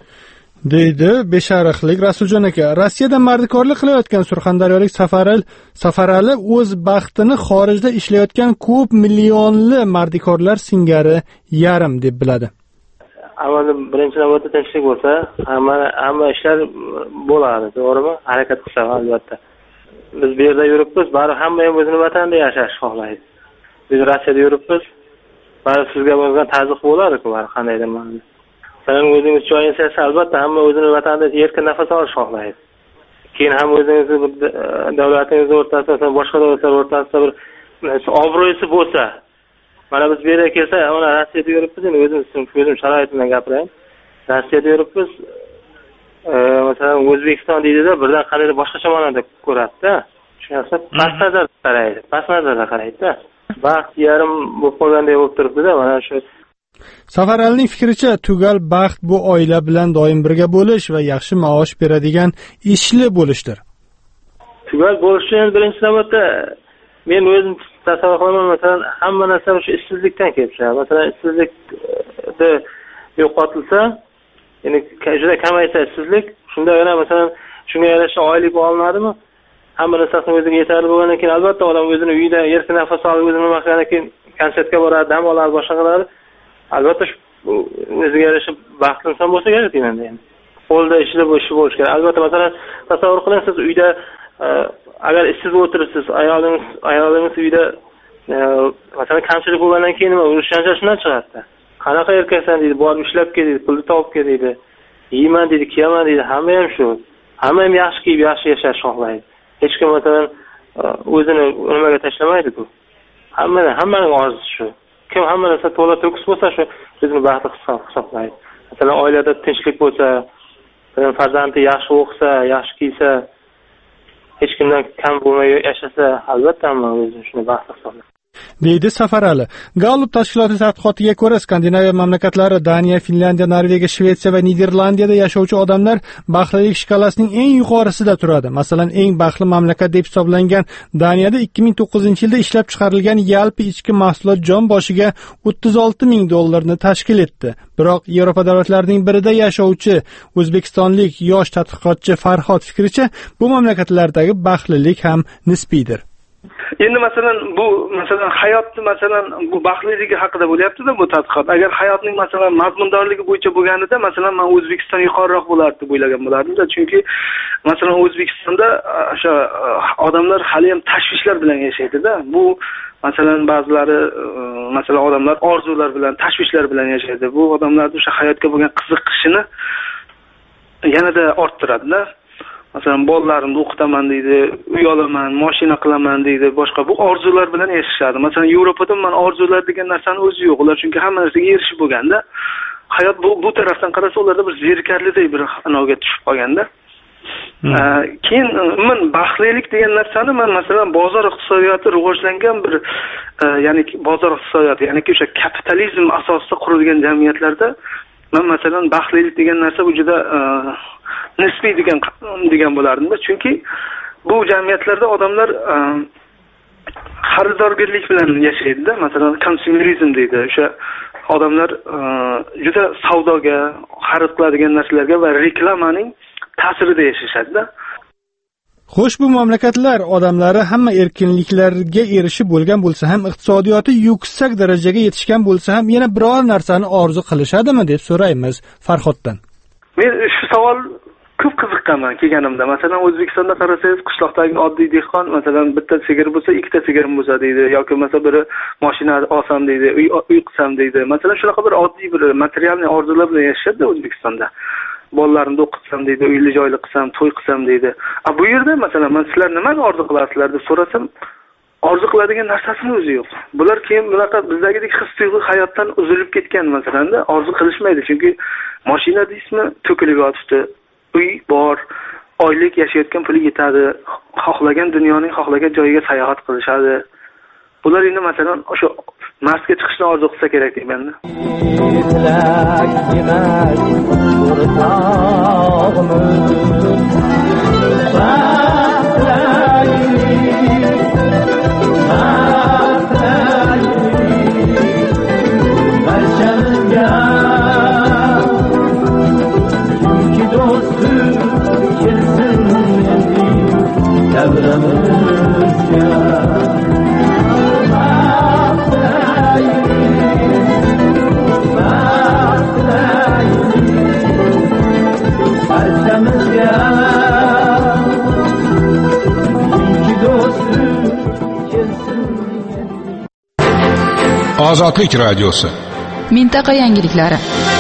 deydi Beshariqlik Rasuljon aka. Rossiyada mardikorlik qilayotgan surxondaryolik Safarali Safarali o'z baxtini xorijda ishlayotgan ko'p millionli mardikorlar singari yarim deb biladi. Avvalda birinchi navbatda tinchlik bo'lsa, hamma hamma ishlar bo'ladi, to'g'rimi? Harakat qilsa albatta. Biz bu yerda yuribmiz, baribir hamma ham o'zini vatanida yashash xohlaydi. Biz Rossiyada yuribmiz, baribir sizga bo'lgan tazyiq bo'ladi-ku, qandaydir ma'noda. Sen o'zingiz joyingiz esa albatta hamma o'zini vatanida erkin nafas olish xohlaydi. Keyin ham o'zingizni davlatingiz o'rtasida, boshqa davlatlar o'rtasida bir obro'si bo'lsa, mana biz bu yerga kelsa, mana Rossiyada yuribmiz, endi o'zimiz uchun o'zim sharoitimdan gapiraman. Rossiyada yuribmiz, masalan, O'zbekiston deydi-da, birdan qandaydir boshqacha ma'noda ko'radi-da. Tushunasiz? Past nazarda qaraydi, past nazarda qaraydi-da. Baxt yarim bo'lib qolganday bo'lib turibdi-da, mana shu. Safaralining fikricha, tugal baxt bu oila bilan doim birga bo'lish va yaxshi maosh beradigan ishli bo'lishdir. Tugal bo'lishni birinchi navbatda men o'zim tasavvur qilaman, masalan, hamma narsa o'sha ishsizlikdan kelib chiqadi. Masalan, ishsizlikni yo'qotilsa, ya'ni juda kamaysa ishsizlik, shunda yana masalan, shunga yarasha oylik olinadimi? Hamma narsasini o'ziga yetarli bo'lgandan keyin albatta odam o'zini uyida erkin nafas olib, o'zini nima qilgandan keyin konsertga boradi, dam oladi, boshqa qiladi. Albatta o'ziga yarasha baxtli inson bo'lsa kerak endi. Qo'lda ishli bo'lishi bo'lish kerak. Albatta masalan, tasavvur qiling, siz uyda agar ishsiz o'tiribsiz, ayolingiz ayolingiz uyda masalan kamchilik bo'lgandan keyin nima urush janjal shundan chiqadi. Qanaqa erkaksan deydi, borib ishlab kel deydi, pulni topib kel deydi. Yeyman deydi, kiyaman deydi, hamma ham shu. Hamma ham yaxshi kiyib, yaxshi yashash xohlaydi. Hech kim masalan o'zini nimaga tashlamaydi-ku. Hamma hammaning orzusi shu. Kim hamma narsa to'la to'kis bo'lsa, shu o'zini baxtli hisoblaydi. Masalan, oilada tinchlik bo'lsa, farzandi yaxshi o'qisa, yaxshi kiysa, hech kimdan kam bo'lmay yashasa, albatta hamma o'zini shuni baxtli hisoblaydi. deydi Safarali. Gallup tashkiloti tadqiqotiga ko'ra, Skandinaviya mamlakatlari Daniya, Finlandiya, Norvegiya, Shvetsiya va Niderlandiyada yashovchi odamlar baxtlilik shkalasining eng yuqorisida turadi. Masalan, eng baxtli mamlakat deb hisoblangan Daniyada ikki ming to'qqizinchi yilda ishlab chiqarilgan yalpi ichki mahsulot jon boshiga o'ttiz olti ming dollarni tashkil etdi. Biroq Yevropa davlatlarining birida yashovchi o'zbekistonlik yosh tadqiqotchi Farhod fikricha, bu mamlakatlardagi baxtlilik ham nisbiydir. Endi masalan bu masalan hayotni masalan bu baxtliligi haqida bo'lyapti-da bu tadqiqot. Agar hayotning masalan mazmundorligi bo'yicha bo'lganida, masalan men O'zbekiston yuqoriroq bo'lardi deb o'ylagan bo'lardim-da, chunki masalan O'zbekistonda o'sha odamlar hali ham tashvishlar bilan yashaydi-da. Bu masalan ba'zilari masalan odamlar orzular bilan, tashvishlar bilan yashaydi. Bu odamlarning o'sha hayotga bo'lgan qiziqishini yanada orttiradi-da. Masalan, bolalarimni o'qitaman deydi, uy olaman, mashina qilaman deydi, boshqa bu orzular bilan yashashadi. Masalan, Yevropada men orzular degan narsani o'zi yo'q. Ular chunki hamma narsaga erishib bo'lganda, hayot bu bu tarafdan qarasa ularda bir zerikarliday bir anavga tushib qolganda. Keyin men baxtlilik degan narsani men masalan bozor iqtisodiyoti rivojlangan bir ya'ni bozor iqtisodiyoti, ya'ni o'sha kapitalizm asosida qurilgan jamiyatlarda men masalan baxtlilik degan narsa bu juda nisbiy degan degan bo'lardim-da, chunki bu jamiyatlarda odamlar xaridorgirlik bilan yashaydi-da. Masalan, konsumerizm deydi. O'sha odamlar juda savdoga, xarid qiladigan narsalarga va reklamaning ta'sirida yashashadi-da. Xo'sh, bu mamlakatlar odamlari hamma erkinliklarga erishib bo'lgan bo'lsa ham, iqtisodiyoti yuksak darajaga yetishgan bo'lsa ham, yana biror narsani orzu qilishadimi deb so'raymiz Farhoddan. Men shu savol ko'p qiziqqanman kelganimda. Masalan, O'zbekistonda qarasangiz, qishloqdagi oddiy dehqon, masalan, bitta sigir bo'lsa, ikkita sigirim bo'lsa deydi, yoki bo'lmasa biri mashina olsam deydi, uy uy qilsam deydi. Masalan, shunaqa bir oddiy bir materialniy orzular bilan yashaydi O'zbekistonda. Bolalarimni o'qitsam deydi, uyli joyli qilsam, to'y qilsam deydi. A bu yerda masalan, men sizlar nimaga orzu qilasizlar deb so'rasam, orzu qiladigan narsasini o'zi yo'q. Bular keyin bunaqa bizdagidek his-tuyg'u hayotdan uzilib ketgan masalanda orzu qilishmaydi, chunki mashina deysizmi, to'kilib yotibdi. Uy bor, oylik yashayotgan puli yetadi, xohlagan dunyoning xohlagan joyiga sayohat qilishadi. Bular endi masalan o'sha Marsga chiqishni orzu qilsa kerak deyman-da. Ozodlik radiosi. Mintaqa yangiliklari.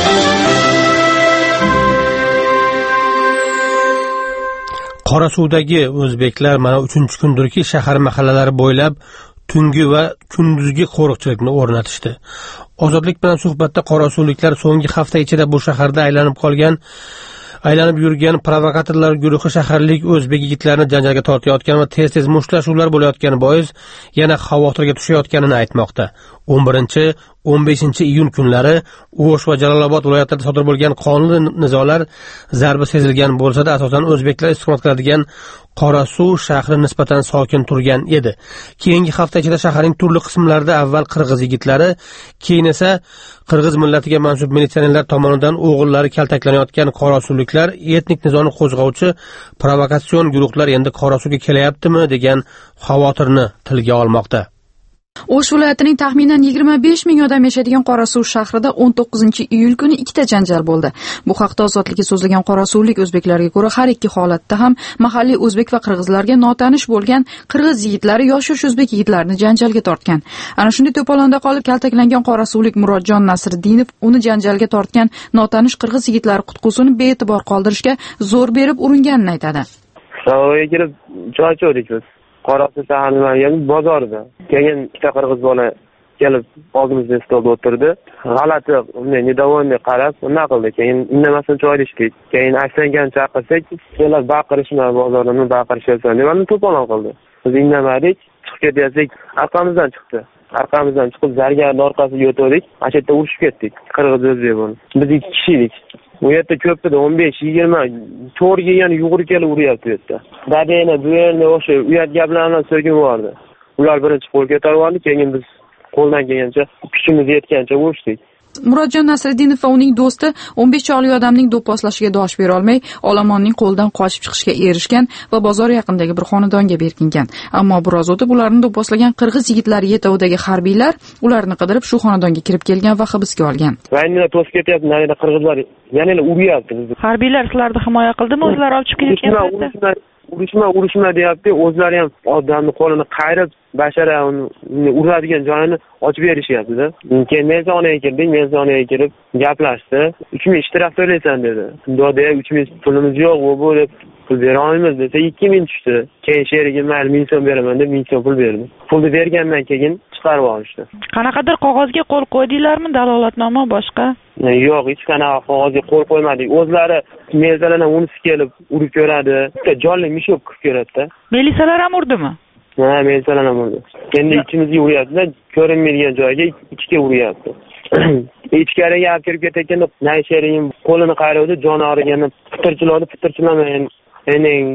Qorasuvdagi o'zbeklar mana uchinchi kundirki shahar mahallalari bo'ylab tungi va kunduzgi qo'riqchilikni o'rnatishdi. Ozodlik bilan suhbatda qorasuvliklar so'nggi hafta ichida bu shaharda aylanib qolgan aylanib yurgan provokatorlar guruhi shaharlik o'zbek yigitlarini janjalga tortayotgan va tez-tez mushtlashuvlar bo'layotgani bois yana xavotirga tushayotganini aytmoqda. o'n birinchi o'n beshinchi iyun kunlari O'sh va Jalolobod viloyatlarida sodir bo'lgan qonli nizolar zarbi sezilgan bo'lsa-da, asosan o'zbeklar istiqomat qiladigan Qorasuv shahri nisbatan sokin turgan edi. Keyingi hafta ichida shaharning turli qismlarida avval qirg'iz yigitlari, keyin esa qirg'iz millatiga mansub militsionerlar tomonidan o'g'illari kaltaklanayotgan qorasuvliklar etnik nizoni qo'zg'ovchi provokatsion guruhlar endi Qorasuvga kelyaptimi degan xavotirni tilga olmoqda. O'sh viloyatining taxminan yigirma besh ming odam yashaydigan Qorasuv shahrida o'n to'qqizinchi iyul kuni ikkita janjal bo'ldi. Bu haqda Ozodlikka so'zlagan qorasuvlik o'zbeklarga ko'ra, har ikki holatda ham mahalliy o'zbek va qirg'izlarga notanish bo'lgan qirg'iz yigitlari yosh-yosh o'zbek yigitlarini janjalga tortgan. Ana shunday to'polonda qolib kaltaklangan qorasuvlik Murodjon Nasriddinov uni janjalga tortgan notanish qirg'iz yigitlari qutqusini bee'tibor qoldirishga zo'r berib uringanini aytadi. Savoyga kirib joy cho'rik biz. Qorasuv shahrining bozorida. Keyin ikkita qirg'iz bola kelib oldimizda stolda o'tirdi. G'alati, unday nedovonni qarab, nima qildi? Keyin indamasdan joyda ishdik. Keyin aksangan chaqirsak, kelib baqirishma bozordan baqirishyapsan deb meni to'polon qildi. Biz indamadik, chiqib ketayotsak, orqamizdan chiqdi. Orqamizdan chiqib zargarning orqasiga o'tdik. Ana yerda urushib ketdik. Qirg'iz o'zbek bo'ldi. Biz ikki kishi edik. Bu yerda ko'p edi, o'n besh yigirma to'rga yana yugurib kelib uryapti bu yerda. Dadayni bu yerda o'sha uyat gaplarni so'kib yubordi. Ular birinchi qo'l ko'tarib oldi, keyin biz qo'ldan kelgancha, kuchimiz yetgancha urishdik. Murodjon Nasriddinov va uning do'sti o'n besh chorli odamning do'pposlashiga dosh bera olmay, olomonning qo'lidan qochib chiqishga erishgan va bozor yaqinidagi bir xonadonga berkingan. Ammo biroz o'tib ularni do'pposlagan qirg'iz yigitlari yetovidagi harbiylar ularni qidirib shu xonadonga kirib kelgan va hibsga olgan. Ranglar to'sib ketyapti, narida qirg'izlar yana uryapti bizni. Harbiylar sizlarni himoya qildimi? O'zlari olib chiqib ketgan. Urushma, urushma deyapti. O'zlari ham odamning qo'lini qayrib, bashara uni uradigan joyini ochib berishyapti-da. Keyin men zonaga kirdik, men zonaga kirib gaplashdi. uch ming ishtirok to'laysan dedi. Do'da uch ming pulimiz yo'q, u bu deb pul bera olmaymiz desa ikki ming tushdi. Keyin sherigim mayli ming so'm beraman deb ming so'm pul berdi. Pulni bergandan keyin chiqarib olishdi. Qanaqadir qog'ozga qo'l qo'ydinglarmi, dalolatnoma boshqa? Yo'q, hech qanaqa qog'ozga qo'l qo'ymadik. O'zlari mezaladan unisi kelib urib ko'radi. Bitta jonli mishok qilib ko'radi-da. Milisalar ham urdimi? Ha, milisalar ham urdi. Endi ichimizga uryapti-da, ko'rinmaydigan joyga ichga uryapti. Ichkariga olib kirib ketayotganda Naysherning qo'lini qayraydi, joni og'riganda fitirchiladi, fitirchilamayin, enang deb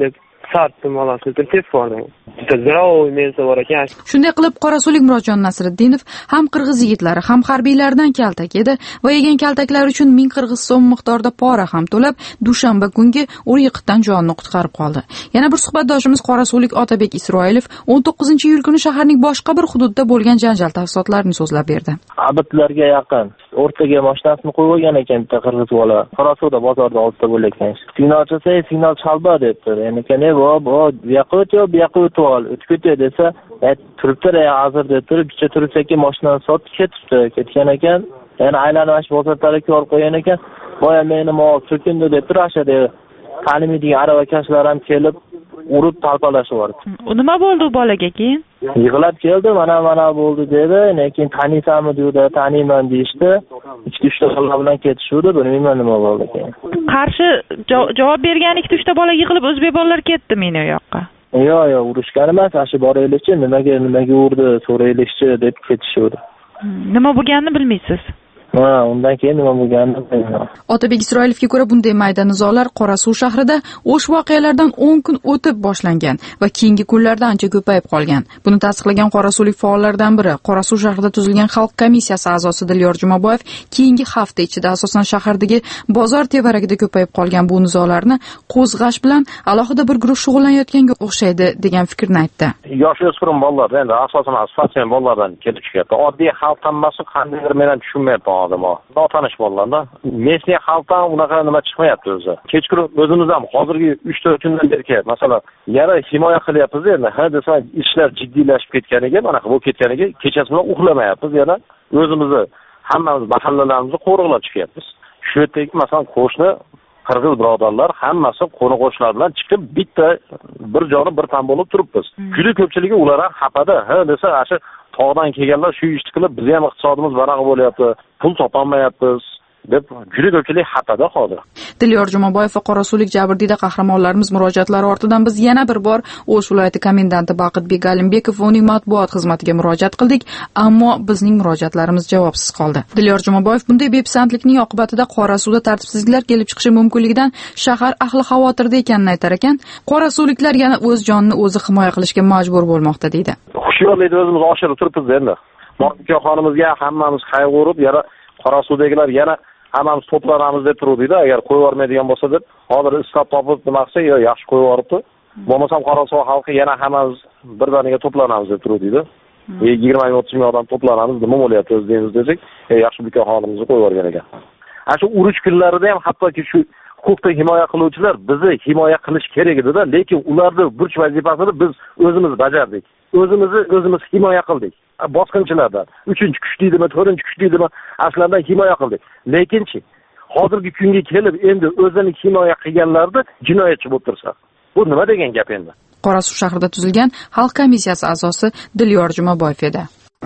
satdim xolos, tez bordim. Bitta здоровый mensa bor ekan. Shunday qilib Qorasulik Murodjon Nasriddinov ham qirg'iz yigitlari, ham harbiylardan kaltak edi va yegan kaltaklari uchun ming qirg'iz so'm miqdorida pora ham to'lab, dushanba kungi o'ryiqdan jonini qutqarib qoldi. Yana bir suhbatdoshimiz Qorasulik Otabek Isroilov o'n to'qqizinchi iyul kuni shaharning boshqa bir hududida bo'lgan janjal tafsilotlarini so'zlab berdi. Abidlarga yaqin o'rtaga mashinasini qo'yib olgan ekan bitta qirg'iz bola. Qorasuvda bozorda oltita bo'layotgan. Signal chalsa, signal chalba debdi. Ya'ni kane bu bu yoqqa o'tib, bu yoqqa o'tib ol, o'tib ketdi desa, turibdi, hozir deb turib, bitta turibsaki mashinani sotib ketibdi, ketgan ekan. Yana aylanib bozor tarafiga olib qo'ygan ekan. Boya meni mol so'kindi deb turashadi. Tanimaydigan aravakashlar ham kelib urib talpalashyapti. Nima bo'ldi u bolaga keyin? Yig'lab keldi, mana mana bo'ldi dedi, lekin taniysanmi dedi, taniyman deyishdi. Ikki uchta bola bilan ketishdi, bilmayman nima bo'ldi keyin. Qarshi javob bergan ikki uchta bola yig'ilib o'zbek bolalar ketdi meni u yoqqa. Yo'q, yo'q, urushgan emas, ashi boraylikchi, nimaga nimaga urdi, so'raylikchi deb ketishdi. Nima bo'lganini bilmaysiz? Ha, undan keyin nima bo'lganini bilmayman. Otabek Isroilovga ko'ra bunday mayda nizolar Qorasuv shahrida o'sh voqealardan o'n kun o'tib boshlangan va keyingi kunlarda ancha ko'payib qolgan. Buni tasdiqlagan qorasulik faollaridan biri Qorasuv shahrida tuzilgan xalq komissiyasi a'zosi Dilyor Jumaboyev keyingi hafta ichida asosan shahardagi bozor tevaragida ko'payib qolgan bu nizolarni qo'zg'ash bilan alohida bir guruh shug'ullanayotganga o'xshaydi degan fikrni aytdi. Yosh o'spirin bolalar, endi asosan asfaltdan bolalardan kelib chiqyapti. Oddiy xalq hammasi qandaydir men ham tushunmayapman. Notanish bolalarda mesniy xalqdan unaqa nima chiqmayapti o'zi. Kechqurun o'zimiz ham hozirgi uch to'rt kundan beri, masalan, yana himoya qilyapmiz endi. Ha desa ishlar jiddiylashib ketganiga, mana bu ketganiga kechasi bilan uxlamayapmiz, yana o'zimizni hammamiz mahallalarimizni qo'riqlab chiqyapmiz. Shu yerdagi masalan qo'shni qirg'iz birodarlar hammasi qo'ni qo'shnilar bilan chiqib bitta bir joni bir tan bo'lib turibmiz. Juda ko'pchiligi ular ham xapada. Ha desa ashi tog'dan kelganlar shu ishni qilib, biz ham iqtisodimiz varag'i bo'lyapti, pul topolmayapmiz deb juda ko'pchilik xatada hozir. Dilyor Jumaboyev va Qorasulik Jabrdiyda qahramonlarimiz murojaatlari ortidan biz yana bir bor O'sh viloyati komendanti Baqitbek Alimbekov va uning matbuot xizmatiga murojaat qildik, ammo bizning murojaatlarimiz javobsiz qoldi. Dilyor Jumaboyev bunday bepisandlikning oqibatida Qorasuvda tartibsizliklar kelib chiqishi mumkinligidan shahar ahli xavotirda ekanini aytar ekan, qorasuvliklar yana o'z jonini o'zi himoya qilishga majbur bo'lmoqda deydi. Hushyorlikni o'zimiz oshirib turibmiz endi. Mo'minxonimizga hammamiz qayg'urib, yana Qorasuvdagilar yana hammamiz to'planamiz deb turuvdik-da, agar qo'yib yubormaydigan bo'lsa deb, hozir istab topib nima qilsa, yo yaxshi qo'yib yuboribdi. Bo'lmasam Qorasuv xalqi yana hammamiz birdaniga to'planamiz deb turuvdik-da. yigirma o'ttiz ming odam to'planamiz, nima bo'lyapti o'z deymiz desak, yaxshi bukaxonimizni qo'yib yuborgan ekan. Ana shu urush kunlarida ham hattoki shu huquqni himoya qiluvchilar bizni himoya qilish kerak edi-da, lekin ularning burch vazifasini biz o'zimiz bajardik. O'zimizni o'zimiz himoya qildik. Bosqinchilardan uchinchi kuch deydimi, to'rtinchi kuch deydimi, aslandan himoya qildik. Lekinchi hozirgi kunga kelib endi o'zini himoya qilganlarni jinoyatchi bo'lib tursa, bu nima degan gap endi? Qorasuv shahrida tuzilgan xalq komissiyasi a'zosi Dilyor Jumaboyev edi.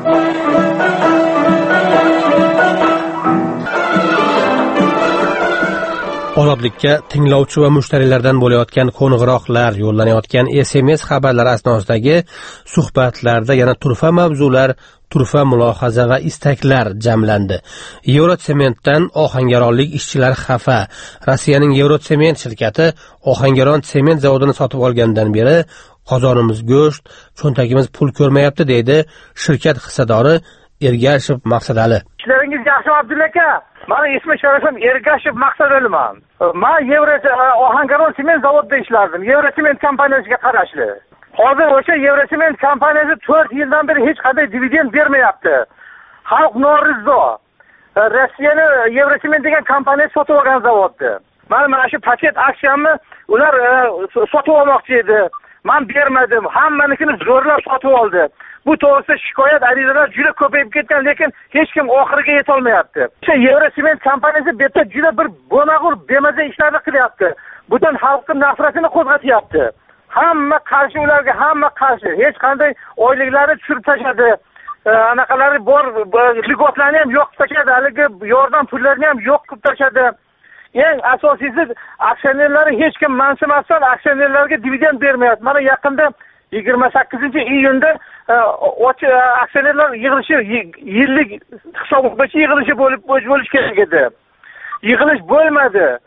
Ozodlikka tinglovchi va mushtarilardan bo'layotgan qo'ng'iroqlar, yo'llanayotgan S M S xabarlar asnosidagi suhbatlarda yana turfa mavzular, turfa mulohaza va istaklar jamlandi. Yevrosementdan ohangaronlik ishchilar xafa. Rossiyaning Yevrosement shirkati Ohangaron sement zavodini sotib olgandan beri qozonimiz go'sht, cho'ntagimiz pul ko'rmayapti deydi shirkat hissadori Ergashev Maqsadali. Ishlaringiz yaxshi Abdulla aka. Mana ismi sharafim Ergashev Maqsadaliman. Men Yevro Ohangaron sement zavodida ishlardim. Yevrosement kompaniyasiga qarashli. Hozir o'sha Yevrosement kompaniyasi to'rt yildan beri hech qanday dividend bermayapti. Xalq norizo. Rossiyani Yevrosement degan kompaniya sotib olgan zavodni. Mana mana shu paket aksiyamni ular sotib olmoqchi edi. Men bermadim. Hammanikini zo'rlab sotib oldi. Bu to'g'risida shikoyat arizalar juda ko'payib ketgan, lekin hech kim oxiriga yeta olmayapti. O'sha Yevrosement kompaniyasi bu yerda juda bir bo'mag'ur, bemaza ishlarni qilyapti. Butun xalqning nafratini qo'zg'atyapti. Hamma qarshi ularga, hamma qarshi. Hech qanday oyliklari tushirib tashadi. Anaqalari bor, ligotlarni ham yo'q qilib tashadi, haligi yordam pullarini ham yo'q qilib tashadi. Eng asosiysi aksionerlari hech kim mansimasdan aksionerlarga dividend bermayapti. Mana yaqinda yigirma sakkizinchi iyunda aksionerlar yig'ilishi, yillik hisob bo'yicha yig'ilishi bo'lib bo'lish kerak edi. Yig'ilish bo'lmadi.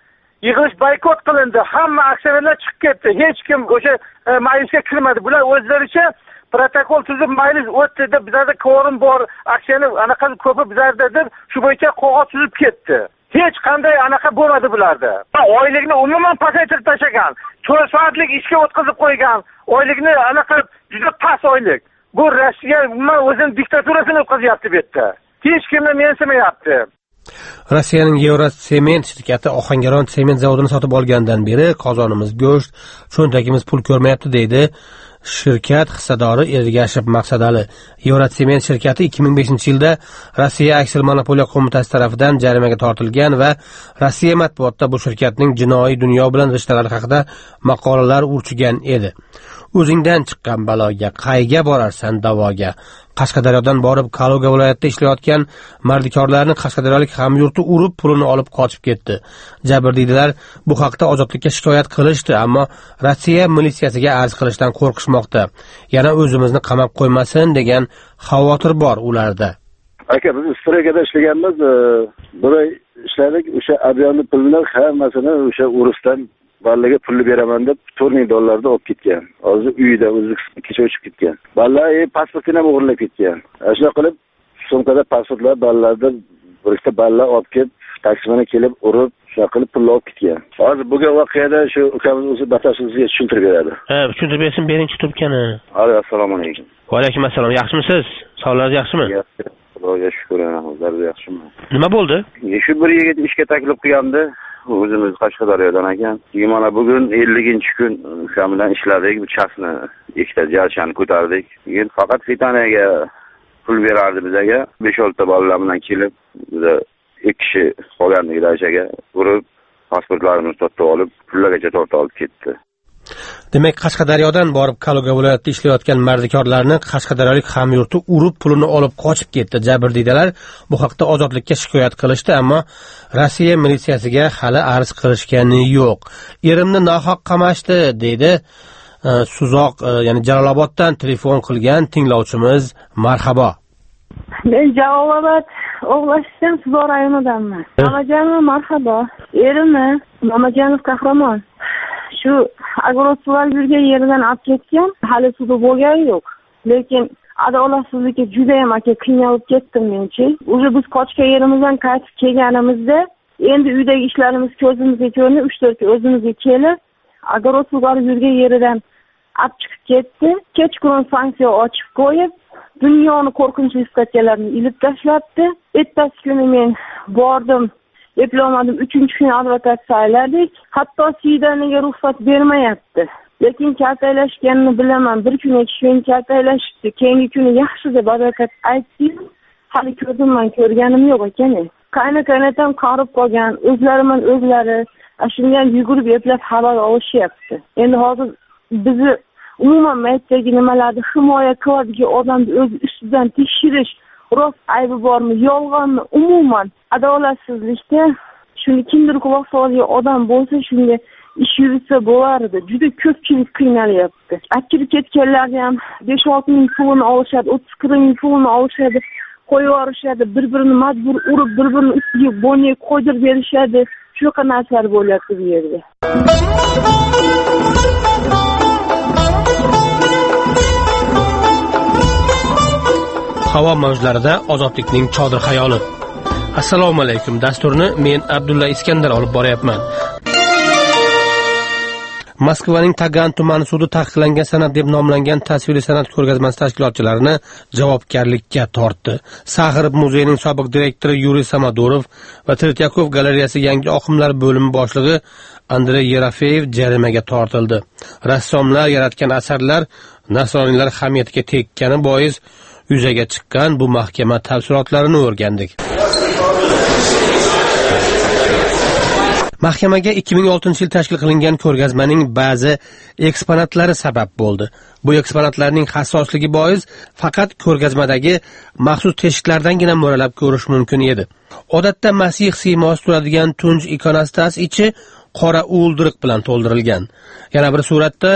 yig'ilish boykot qilindi. Hamma aksionerlar chiqib ketdi. Hech kim o'sha majlisga kirmadi. Bular o'zlaricha protokol tuzib majlis o'tdi deb bizlarda kvorum bor, aksioner anaqa ko'pi bizlarda deb shu bo'yicha qog'oz tuzib ketdi. Hech qanday anaqa bo'lmadi bularda. Oylikni umuman pasaytirib tashlagan. to'rt soatlik ishga o'tkazib qo'ygan. Oylikni anaqa juda past oylik. Bu Rossiya umuman o'zining diktaturasini o'tkazyapti bu yerda. Hech kimni mensimayapti. Rossiyaning Yevrosement shirkati Ohangaron sement zavodini sotib olgandan beri qozonimiz go'sht, cho'ntagimiz pul ko'rmayapti deydi shirkat hissadori Ergashev Maqsadali. Yevrosement shirkati ikki ming beshinchi yilda Rossiya aksiya monopoliya qo'mitasi tomonidan jarimaga tortilgan va Rossiya matbuotida bu shirkatning jinoiy dunyo bilan rishtalari haqida maqolalar urchigan edi. O'zingdan chiqqan baloga qayga borarsan davoga. Qashqadaryodan borib Kaluga viloyatida ishlayotgan mardikorlarni qashqadaryolik hamyurti urib pulini olib qochib ketdi. Jabrdiydalar bu haqda ozodlikka shikoyat qilishdi, ammo Rossiya militsiyasiga arz qilishdan qo'rqishmoqda. Yana o'zimizni qamab qo'ymasin degan xavotir bor ularda. Aka, biz Strigada ishlaganmiz, bir oy ishladik. O'sha avionni pulini hammasini o'sha urushdan ballaga pulni beraman deb to'rt ming dollarni olib ketgan. Hozir uyida O'zbekistonga kecha o'chib ketgan. Balla pasportini ham o'g'irlab ketgan. Shuna qilib sumkada pasportlar ballarda birikta balla olib kelib, taksini kelib urib, shuna qilib pulni olib ketgan. Hozir bugun voqeada shu ukamiz o'zi batafsil sizga tushuntirib beradi. Ha, tushuntirib bersin, birinchi turibkani. Assalomu alaykum. Va alaykum assalom. Yaxshimisiz? Sog'lig'ingiz yaxshimi? Xudoga shukr, o'zlari yaxshimi? Nima bo'ldi? Shu bir yigit ishga taklif qilgandi. O'zimiz Qashqadaryodan ekan. Mana bugun ellinchi kun o'sha bilan ishladik. Bu chasni ikkita jalchani ko'tardik. Keyin faqat Fitanaga pul berardi bizga. besh olti bolalar bilan kelib, biza ikki kishi qolgandik dachaga urib, pasportlarimizni tortib olib, pullargacha tortib olib ketdi. Demak, Qashqadaryodan borib Kaluga viloyatida ishlayotgan mardikorlarni qashqadaryolik hamyurti urib pulini olib qochib ketdi. Jabrdiydalar bu haqda ozodlikka shikoyat qilishdi, ammo Rossiya militsiyasiga hali arz qilishgani yo'q. Erimni nohaq qamashdi deydi Suzoq, ya'ni Jaloloboddan telefon qilgan tinglovchimiz. Marhabo. Men Jalolobod O'g'lashdan Suzoq rayonidanman. Mamajonov marhabo. Erimni Mamajonov Qahramon shu agrotsular yurgan yeridan olib ketgan, hali sudi bo'lgani yo'q. Lekin adolatsizlikka juda ham aka qiynalib ketdim menchi. O'zi biz qochgan yerimizdan qaytib kelganimizda, endi uydagi ishlarimiz ko'zimizga ko'rinib, uch to'rt o'zimizga kelib, agrotsular yurgan yeridan olib chiqib ketdi. Kechqurun sanksiya ochib qo'yib, dunyoni qo'rqinchli statyalarni ilib tashlabdi. Ertasi kuni men bordim, eplolmadim. Uchinchi kuni advokat sayladik. Hatto siydaniga ruxsat bermayapti. Lekin kaltaylashganini bilaman. Bir kun ikki kun kaltaylashibdi. Keyingi kuni yaxshi deb advokat aytdi. Hali ko'rdim, men ko'rganim yo'q ekan. Qayna-qaynatam qarib qolgan, o'zlariman o'zlari shundan yugurib eplab xabar olishyapti. Endi hozir bizni umuman maytdagi nimalarni himoya qiladigan odamni o'zi ustidan tekshirish, rost aybi bormi, yolg'onmi, umuman adolatsizlikda shuni kimdir quloq soladigan odam bo'lsa, shunga ish yuritsa bo'lardi. Juda ko'pchilik qiynalyapti. Akirib ketganlarni ham besh olti ming pulini olishadi, o'ttiz qirq ming pulini olishadi, qo'yib yuborishadi, bir-birini majbur urib, bir-birini ustiga bo'yniga qo'ydirib berishadi. Shunaqa narsalar bo'lyapti bu yerda. Havo mavjlarida ozodlikning chodir xayoli. Assalomu alaykum. Dasturni men Abdulla Iskandar olib boryapman. Moskvaning Tagan tumani sudi taqiqlangan san'at deb nomlangan tasviriy san'at ko'rgazmasi tashkilotchilarini javobgarlikka tortdi. Saxarov muzeyining sobiq direktori Yuriy Samadorov va Tretyakov galereyasi yangi oqimlar bo'limi boshlig'i Andrey Yerofeyev jarimaga tortildi. Rassomlar yaratgan asarlar nasroniylar hamiyatiga tekkani bois yuzaga chiqqan bu mahkama tafsilotlarini o'rgandik. Mahkamaga ikki ming oltinchi yil tashkil qilingan ko'rgazmaning ba'zi eksponatlari sabab bo'ldi. Bu eksponatlarning hassosligi bois faqat ko'rgazmadagi maxsus teshiklardangina mo'ralab ko'rish mumkin edi. Odatda Masih siymosi turadigan tunj ikonostas ichi qora o'ldiriq bilan to'ldirilgan. Yana bir suratda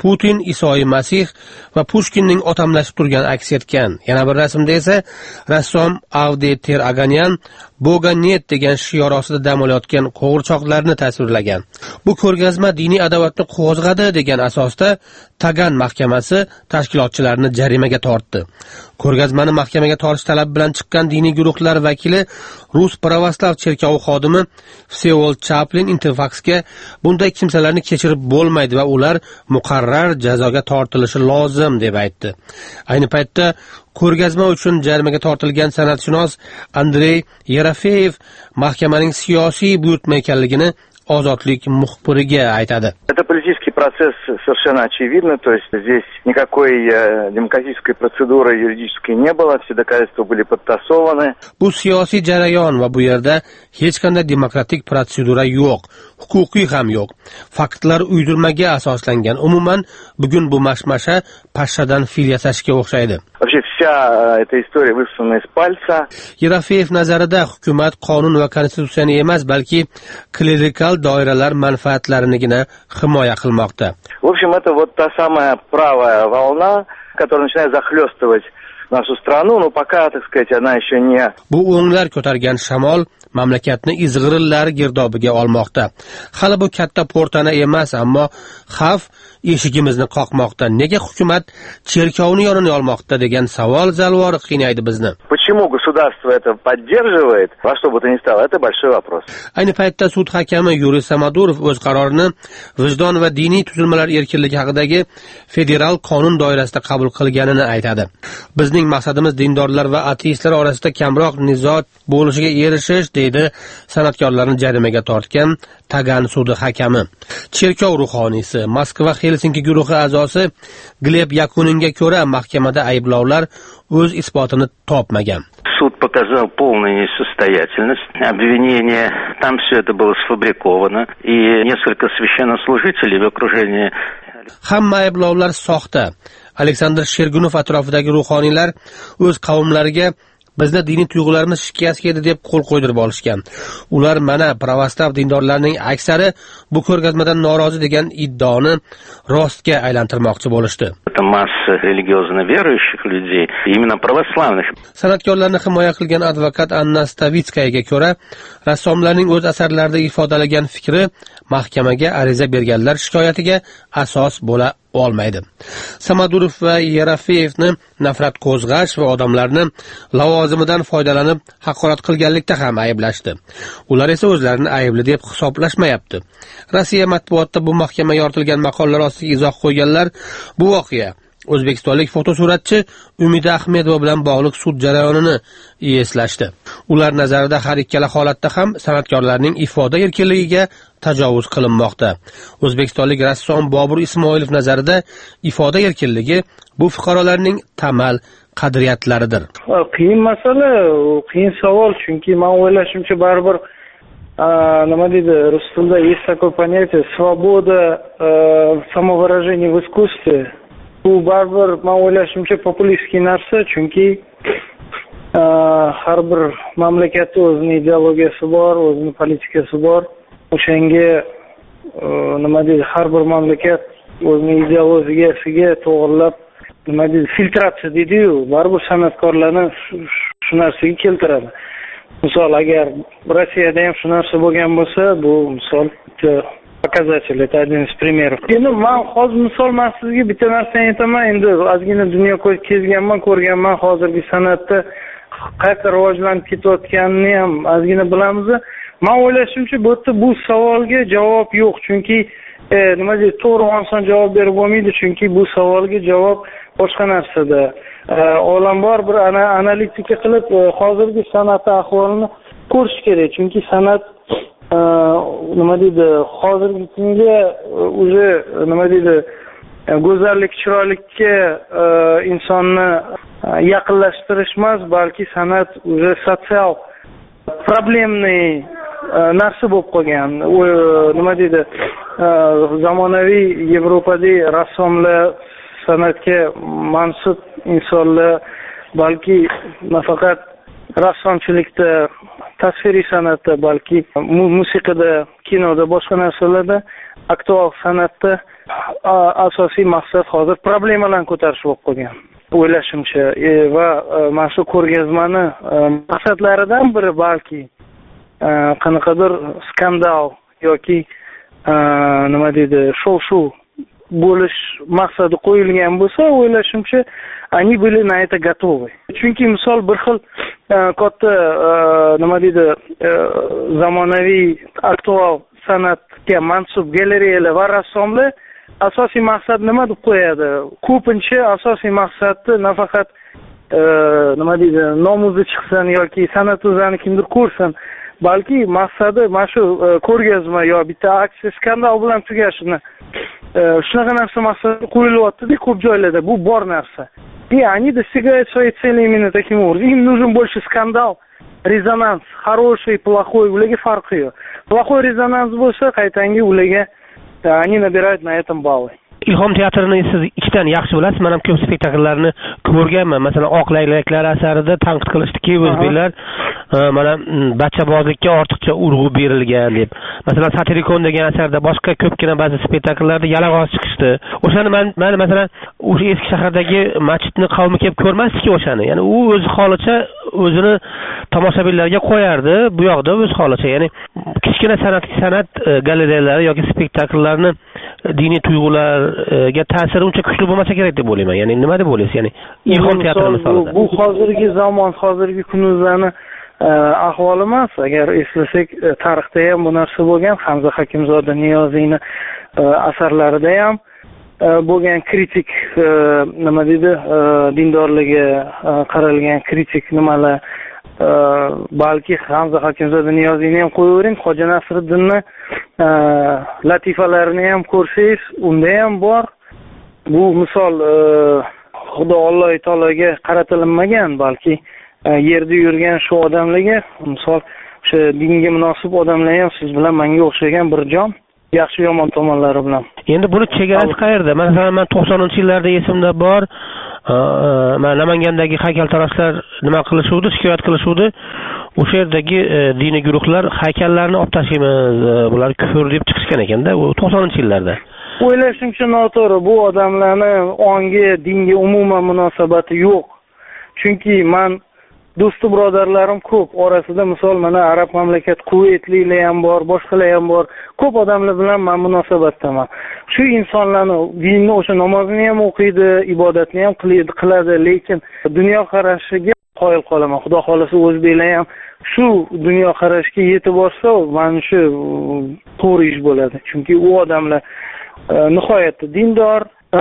Putin Isoyi Masih va Pushkinning otamlashib turgani aks etgan. Yana bir rasmda esa rassom Avdi Teraganyan Boga net degan shior ostida dam olayotgan qo'g'irchoqlarni tasvirlagan. Bu ko'rgazma diniy adovatni qo'zg'adi degan asosda Tagan mahkamasi tashkilotchilarini jarimaga tortdi. Ko'rgazmani mahkamaga tortish talabi bilan chiqqan diniy guruhlar vakili Rus Pravoslav cherkovi xodimi Vsevold Chaplin Interfaxga bunday kimsalarni kechirib bo'lmaydi va ular muqarrar jazoga tortilishi lozim deb aytdi. Ayni paytda ko'rgazma uchun jarimaga tortilgan san'atshunos Andrey Yerofeyev mahkamaning siyosiy buyurtma ekanligini Ozodlik muxbiriga aytadi. Это политический процесс совершенно очевидно, то есть здесь никакой э, демократической процедуры юридической не было, все доказательства были подтасованы. Bu siyosiy jarayon va bu yerda hech qanday demokratik protsedura yo'q, huquqiy ham yo'q. Faktlar uydirmaga asoslangan. Umuman bugun bu mashmasha pashshadan fil yasashga o'xshaydi. Вообще вся эта история высосана из пальца. Yerofeyev nazarida hukumat qonun va konstitutsiyani emas, balki klerikal doiralar manfaatlarinigina himoya qilmoqda. В общем, это вот та самая правая волна, которая начинает захлестывать нашу страну, но пока, так сказать, она еще не... Bu o'nglar ko'targan shamol mamlakatni izg'irinlar girdobiga olmoqda. Hali bu katta portana emas, ammo xavf eshigimizni qoqmoqda. Nega hukumat cherkovni yonini olmoqda degan savol zalvori qiynaydi bizni. Почему государство это поддерживает? Во что бы то ни стало, это большой вопрос. Ayni paytda sud hakami Yuriy Samadurov o'z qarorini vijdon va diniy tuzilmalar erkinligi haqidagi federal qonun doirasida qabul qilganini aytadi. Bizning maqsadimiz dindorlar va ateistlar orasida kamroq nizo bo'lishiga erishish, deydi san'atkorlarni jarimaga tortgan Tagan sudi hakami. Cherkov ruhoniysi, Moskva Helsinki guruhi a'zosi Gleb Yakuninga ko'ra mahkamada ayblovlar o'z isbotini topmagan. Суд показал полную несостоятельность. Обвинение, там все это было сфабриковано. И несколько священнослужителей в окружении... Hamma ayblovlar soxta. Aleksandr Shergunov atrofidagi ruhoniylar o'z qavmlariga bizni diniy tuyg'ularimiz shikast yedi deb qo'l qo'ydirib olishgan. Ular mana pravoslav dindorlarining aksari bu ko'rgazmadan norozi degan iddaoni rostga aylantirmoqchi bo'lishdi. Это масса религиозно верующих людей, именно православных. San'atkorlarni himoya qilgan advokat Anna Stavitskayaga ko'ra, rassomlarning o'z asarlarida ifodalagan fikri mahkamaga ariza berganlar shikoyatiga asos bo'la olmaydi. Samadurov va Yerofeyevni nafrat qo'zg'ash va odamlarni lavozimidan foydalanib haqorat qilganlikda ham ayblashdi. Ular esa o'zlarini aybli deb hisoblashmayapti. Rossiya matbuotida bu mahkama yoritilgan maqolalar ostiga izoh qo'yganlar bu voqea o'zbekistonlik fotosuratchi Umida Ahmedova bilan bog'liq sud jarayonini eslashdi. Ular nazarida har ikkala holatda ham san'atkorlarning ifoda erkinligiga tajovuz qilinmoqda. O'zbekistonlik rassom Bobur Ismoilov nazarida ifoda erkinligi bu fuqarolarning tamal qadriyatlaridir. Qiyin masala, qiyin savol, chunki men o'ylashimcha baribir nima deydi, rus tilida есть такое понятие свобода самовыражения в искусстве. Bu baribir men o'ylashimcha populistskiy narsa, chunki har bir mamlakatda o'zining ideologiyasi bor, o'zining politikasi bor. O'shanga nima deydi, har bir mamlakat o'zining ideologiyasiga to'g'rilab nima deydi, filtratsiya deydi-yu, baribir san'atkorlarni shu narsaga keltiradi. Misol, agar Rossiyada ham shu narsa bo'lgan bo'lsa, bu misol показатель, это один из примеров. Endi men hozir misol men sizga bitta narsani aytaman, endi ozgina dunyo kezganman, ko'rganman, hozirgi san'atda qayerda rivojlanib ketayotganini ham ozgina bilamiz. Men o'ylashimcha bu yerda bu savolga javob yo'q, chunki e, nima deydi, to'g'ri inson javob berib bo'lmaydi, chunki bu savolga javob boshqa narsada. E, olambar bir ana analitika qilib e, hozirgi san'at ahvolini ko'rish kerak, chunki san'at nima deydi, hozirgi kunga уже nima deydi, go'zallik, chiroylikka insonni yaqinlashtirish emas, balki san'at уже sotsial problemniy narsa bo'lib qolgan. U nima deydi, zamonaviy Yevropadagi rassomlar, san'atga mansub insonlar, balki nafaqat rassomchilikda, tasviriy san'atda, balki musiqada, kinoda, boshqa narsalarda aktual san'atda asosiy maqsad hozir problemalarni ko'tarish bo'lib qolgan o'ylashimcha. E, va mana shu ko'rgazmani maqsadlaridan biri balki qanaqadir skandal yoki nima deydi shov-shuv bo'lish maqsadi qo'yilgan bo'lsa, o'ylashimcha они были на это готовы. Chunki misol bir xil katta nima deydi zamonaviy aktual san'atga mansub galereyalar va rassomlar asosiy maqsad nima deb qo'yadi? Ko'pincha asosiy maqsadi nafaqat nima deydi nomuzi chiqsin yoki san'at o'zini kimdir ko'rsin, balki maqsadi mana shu ko'rgazma yo bitta aksiya skandal bilan tugashini shunaqa narsa maqsadi qo'yilyapti-da ko'p joylarda. Bu bor narsa. И они достигают своей цели именно таким образом. Им нужен больше скандал, резонанс, хороший, плохой, ularga farqi yo'q. Плохой резонанс bo'lsa, qaytangi ularga они набирают на этом баллы. Ilhom teatrini siz ichdan yaxshi bilasiz. Men ham ko'p spektakllarni ko'rganman. Masalan, Oq laylaklar asarida tanqid qilishdiki, o'zbeklar mana bachchabozlikka ortiqcha urg'u berilgan deb. Masalan, Satirikon degan asarda boshqa ko'pgina ba'zi spektakllarda yalang'och chiqishdi. O'shani men men masalan o'sha eski shahardagi masjidni qavmi kelib ko'rmasdiki o'shani. Ya'ni u o'z holicha o'zini tomoshabinlarga qo'yardi, bu yoqda o'z holicha. Ya'ni kichkina san'at san'at galereyalari yoki spektakllarni diniy tuyg'ularga ta'siri uncha kuchli bo'lmasa kerak deb o'ylayman. Ya'ni nima deb o'ylaysiz? Ya'ni ilhom teatri misolida. Bu hozirgi zamon, hozirgi kunimizning ahvoli emas. Agar eslasak, tarixda ham bu narsa bo'lgan. Hamza Hakimzoda Niyoziyning asarlarida ham bo'lgan kritik nima deydi, dindorlarga qaralgan kritik nimalar, balki Hamza Hakimzoda Niyoziyni ham qo'yavering, Xo'ja Nasriddinning latifalarini ham ko'rsangiz, unda ham bor. Bu misol Xudo Alloh taologa qaratilmagan, balki yerda yurgan shu odamlarga, misol o'sha dinga munosib odamlar ham siz bilan menga o'xshagan bir jon, yaxshi yomon tomonlari bilan. Endi buni chegarasi qayerda? Masalan, men to'qsoninchi yillarda esimda bor. Men Namangandagi haykaltaroshlar nima qilishuvdi, shikoyat qilishuvdi. O'sha yerdagi diniy guruhlar haykallarni olib tashlaymiz, bular kufr deb chiqishgan ekanda, u to'qsoninchi yillarda. O'ylashimcha noto'g'ri. Bu odamlarni ongi, dinga umuman munosabati yo'q. Chunki men do'sti birodarlarim ko'p. Orasida misol mana arab mamlakat Kuvaytliklar ham bor, boshqalar ham bor. Ko'p odamlar bilan men munosabatdaman. Shu insonlarni dinni o'sha namozini ham o'qiydi, ibodatni ham qiladi, lekin dunyo qarashiga qoyil qolaman. Xudo xolasa o'zbeklar ham shu dunyo qarashga yetib borsa, mana shu to'g'ri ish bo'ladi. Chunki u odamlar nihoyatda dindor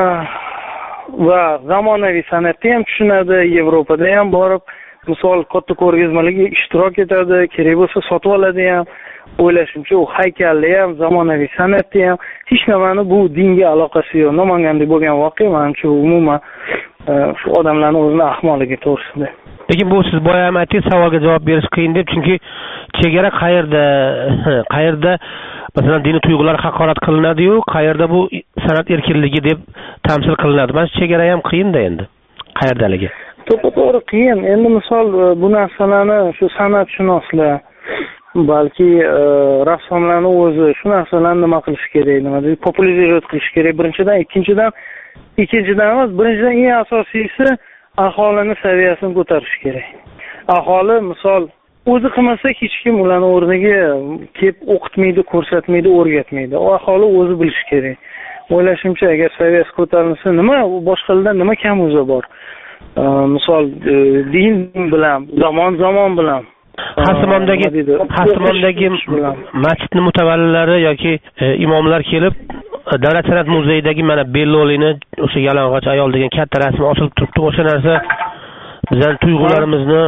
va zamonaviy san'atni ham tushunadi, Yevropada ham borib misol katta ko'rgazmalarga ishtirok etadi, kerak bo'lsa sotib oladi ham. O'ylashimcha u haykalli ham, zamonaviy san'atni ham hech nimani bu dinga aloqasi yo'q. Namanganda bo'lgan voqea menimcha umuman shu odamlarning o'zini ahmoqligi to'g'risida. Lekin bu siz boya ham aytdingiz, savolga javob berish qiyin deb, chunki chegara qayerda? Qayerda masalan diniy tuyg'ular haqorat qilinadi-yu, qayerda bu san'at erkinligi deb tamsil qilinadi? Mana shu chegara ham qiyin-da endi. Qayerdaligi? To'g'ri qiyin. Endi misol bu narsalarni shu san'atshunoslar balki rassomlarni o'zi shu narsalarni nima qilish kerak, nima deydi, popularizatsiya qilish kerak. Birinchidan, ikkinchidan, ikkinchidan emas, birinchidan eng asosiysi aholini saviyasini ko'tarish kerak. Aholi misol o'zi qilmasa hech kim ularni o'rniga kelib o'qitmaydi, ko'rsatmaydi, o'rgatmaydi. O aholi o'zi bilishi kerak. O'ylashimcha, agar saviyasi ko'tarilsa, nima boshqalardan nima kam o'zi bor? Misol din bilan, zamon zamon bilan Hasimondagi Hasimondagi masjidni mutavallilari yoki imomlar kelib Davlat san'at muzeyidagi mana Bellolini o'sha yalang'och ayol degan katta rasmi osilib turibdi. O'sha narsa bizning tuyg'ularimizni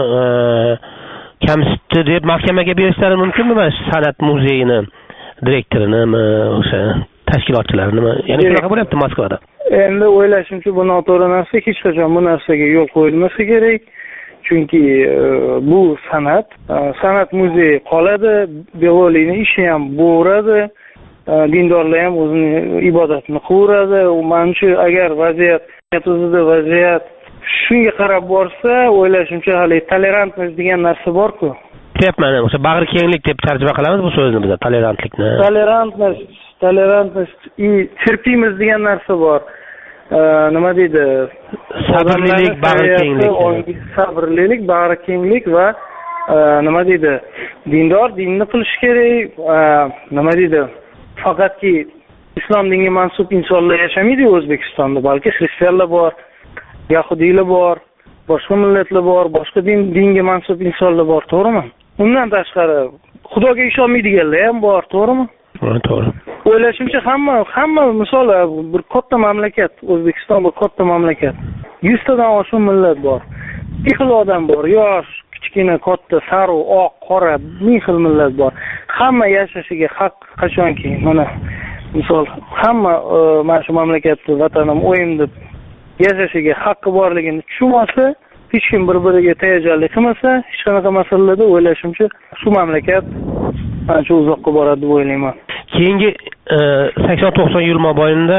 kamsitdi deb mahkamaga berishlari mumkinmi? Mana san'at muzeyini direktorini, o'sha tashkilotchilarini, ya'ni shunaqa bo'lyapti Moskvada. Endi o'ylashimcha bu noto'g'ri narsa, hech qachon bu narsaga yo'l qo'yilmasa kerak. Chunki bu san'at, san'at muzeyi qoladi, Bellolini ishi ham bo'radi, dindorlar ham o'zini ibodatini qilaveradi. Menimcha agar vaziyat o'zida vaziyat shunga qarab borsa, o'ylashimcha hali tolerantность degan narsa bor-ku. aytyapman, o'sha bag'ri kenglik deb tarjima qilamiz bu so'zni biz, tolerantlikni. Tolerantность, tolerantность и терпимость degan narsa bor. Nima deydi? Sabrlilik, bag'ri kenglik. Sabrlilik, bag'ri kenglik va nima deydi? Dindor dinni qilish kerak. Nima deydi? Faqatki islom diniga mansub insonlar yashamaydi O'zbekistonda, balki xristianlar bor, yahudiylar bor, boshqa millatlar bor, boshqa din dinga mansub insonlar bor, to'g'rimi? Undan tashqari Xudoga ishonmaydiganlar ham bor, to'g'rimi? To'g'ri. O'ylashimcha hamma hamma misol bir katta mamlakat, O'zbekiston bir katta mamlakat. yuz tadan oshiq millat bor. Bir xil odam bor, yosh, kichkina, katta, sariq, oq, qora, ming xil millat bor. Hamma yashashiga haq qachonki, mana misol hamma mana shu mamlakatda vatanim o'yim deb yashashiga haqqi borligini tushunmasa, hech kim bir-biriga tayajonlik qilmasa, hech qanaqa masalalarda o'ylashimcha shu mamlakat ancha uzoqqa boradi deb o'ylayman. Keyingi sakson to'qson yil mobaynida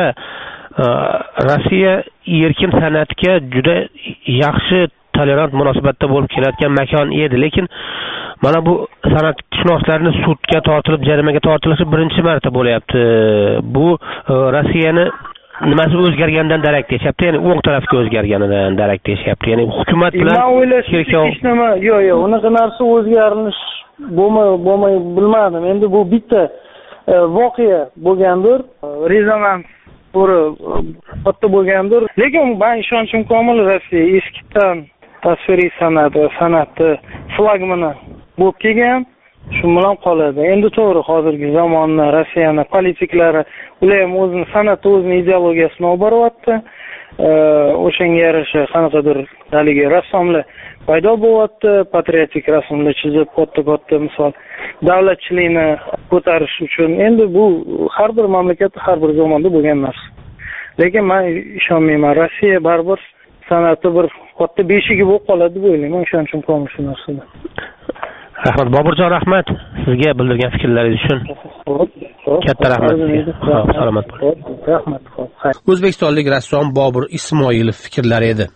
Rossiya erkin san'atga juda yaxshi tolerant munosabatda bo'lib kelayotgan makon edi, lekin mana bu san'atshunoslarni sudga tortilib, jarimaga tortilishi birinchi marta bo'lyapti. Bu Rossiyani nimasi o'zgargandan darak deyapti, ya'ni o'ng tarafga o'zgarganidan darak deyapti. Ya'ni hukumat bilan hech nima, yo'q, yo'q, unaqa narsa o'zgarilish bo'lmay, bo'lmay bilmadim. Endi bu bitta voqea bo'lgandir, rezonans to'g'ri katta bo'lgandir. Lekin men ishonchim komil, Rossiya eskidan tasviriy san'at va san'atni flagmani bo'lib kelgan, shu bilan qoladi. Endi to'g'ri, hozirgi zamonda Rossiyani politiklari ular ham o'zini san'atni o'zining ideologiyasini olib boryapti. O'shanga yarasha qanaqadir haligi rassomlar paydo bo'lyapti, patriotik rasmlar chizib, katta-katta misol davlatchilikni ko'tarish uchun. Endi bu har bir mamlakatda, har bir zamonda bo'lgan narsa. Lekin men ishonmayman, Rossiya baribir san'ati bir katta beshigi bo'lib qoladi deb o'ylayman, ishonchim komil shu narsada. Rahmat Boburjon, rahmat sizga bildirgan fikrlaringiz uchun. Katta rahmat. Xo'p, salomat bo'ling. Rahmat. O'zbekistonlik rassom Bobur Ismoilov fikrlari edi.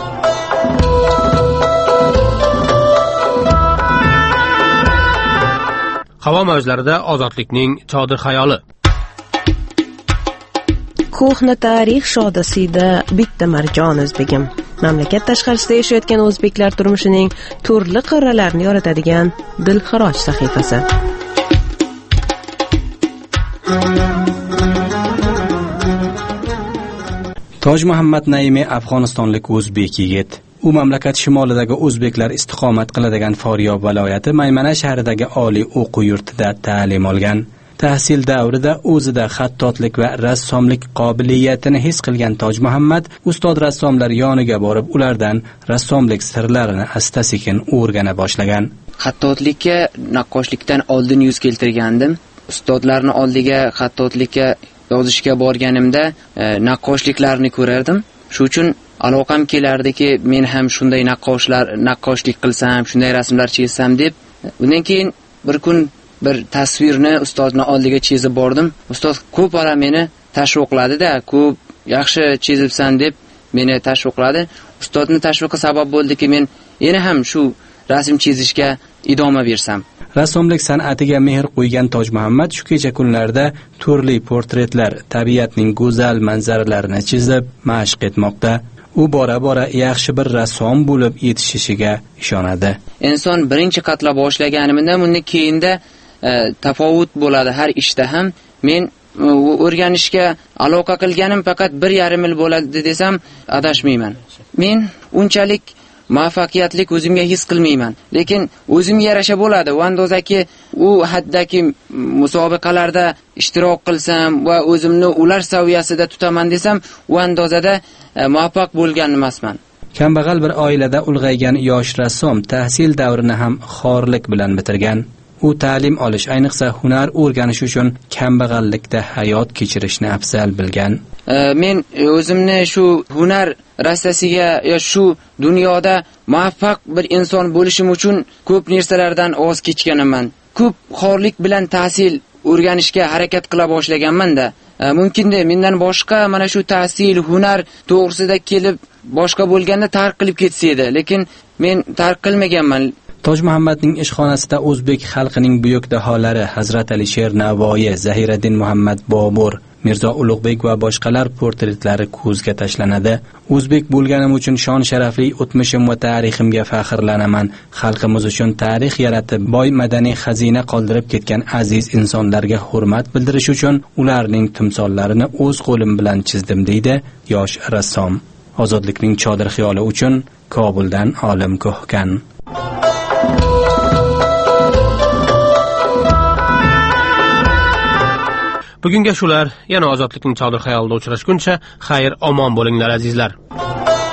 Havo mavjlarida ozodlikning chodir xayoli. Ko'hna tarix shodasida bitta Marjon o'zbegim. Mamlakat tashqarisida yashayotgan o'zbeklar turmushining turli qirralarini yoritadigan dilxiroj sahifasi. Toj Muhammad Naimi Afg'onistonlik o'zbek yigit. U mamlakat shimolidagi o'zbeklar istiqomat qiladigan Faryob viloyati Maymana shahridagi oliy o'quv yurtida ta'lim olgan. Tahsil davrida o'zida xattotlik va rassomlik qobiliyatini his qilgan Toj Muhammad ustoz rassomlar yoniga borib, ulardan rassomlik sirlarini asta-sekin o'rgana boshlagan. Xattotlikka, naqqoshlikdan oldin yuz keltirgandim. Ustozlarning oldiga xattotlikka yozishga borganimda e, naqqoshliklarni ko'rardim. Shu uchun aloqam kelardiki, men ham shunday naqqoshlar, naqqoshlik qilsam, shunday rasmlar chizsam deb. Undan keyin bir kun bir tasvirni ustozning oldiga chizib bordim. Ustoz ko'p ara meni tashviqladi-da, ko'p yaxshi chizibsan deb meni tashviqladi. Ustozning tashviqi sabab bo'ldiki, men yana ham shu rasm chizishga idoma bersam. Rassomlik san'atiga mehr qo'ygan Toj Muhammad shu kecha kunlarda turli portretlar, tabiatning go'zal manzaralarini chizib mashq etmoqda. U bora-bora yaxshi bir rassom bo'lib yetishishiga ishonadi. Inson birinchi qatla boshlaganimda, bundan keyinda e, tafovut bo'ladi har ishda ham. Men e, o'rganishga aloqa qilganim faqat bir yarim yil bo'ladi desam adashmayman. Men unchalik muvaffaqiyatlik o'zimga his qilmayman, lekin o'zimga yarasha bo'ladi. Va andozaki u haddaki musobaqalarda ishtirok qilsam va o'zimni ular saviyasida tutaman desam, u andozada e, muvaffaq bo'lgan emasman. Kambag'al bir oilada ulg'aygan yosh rassom tahsil davrini ham xorlik bilan bitirgan. U ta'lim olish, ayniqsa hunar o'rganish uchun kambag'allikda hayot kechirishni afzal bilgan. E, men o'zimni shu hunar rastasiga yo shu dunyoda muvaffaq bir inson bo'lishim uchun ko'p narsalardan voz kechganman. Ko'p xorlik bilan tahsil o'rganishga harakat qila boshlaganman-da. E, mumkinda mendan boshqa mana shu tahsil, hunar to'g'risida kelib boshqa bo'lganda tark qilib ketsa edi, lekin men tark qilmaganman. Toj Muhammadning ishxonasida o'zbek xalqining buyuk daholari Hazrat Alisher Navoiy, Zahiriddin Muhammad Bobur, Mirzo Ulug'bek va boshqalar portretlari ko'zga tashlanadi. O'zbek bo'lganim uchun shon sharafli o'tmishim va tariximga faxrlanaman. Xalqimiz uchun tarix yaratib, boy madaniy xazina qoldirib ketgan aziz insonlarga hurmat bildirish uchun ularning timsollarini o'z qo'lim bilan chizdim, deydi yosh rassom. Ozodlikning chodir xiyoli uchun Kobuldan Olim Ko'hkan. Bugunga shular, yana ozodlikning chodir xayolida uchrashguncha, xayr omon bo'linglar azizlar.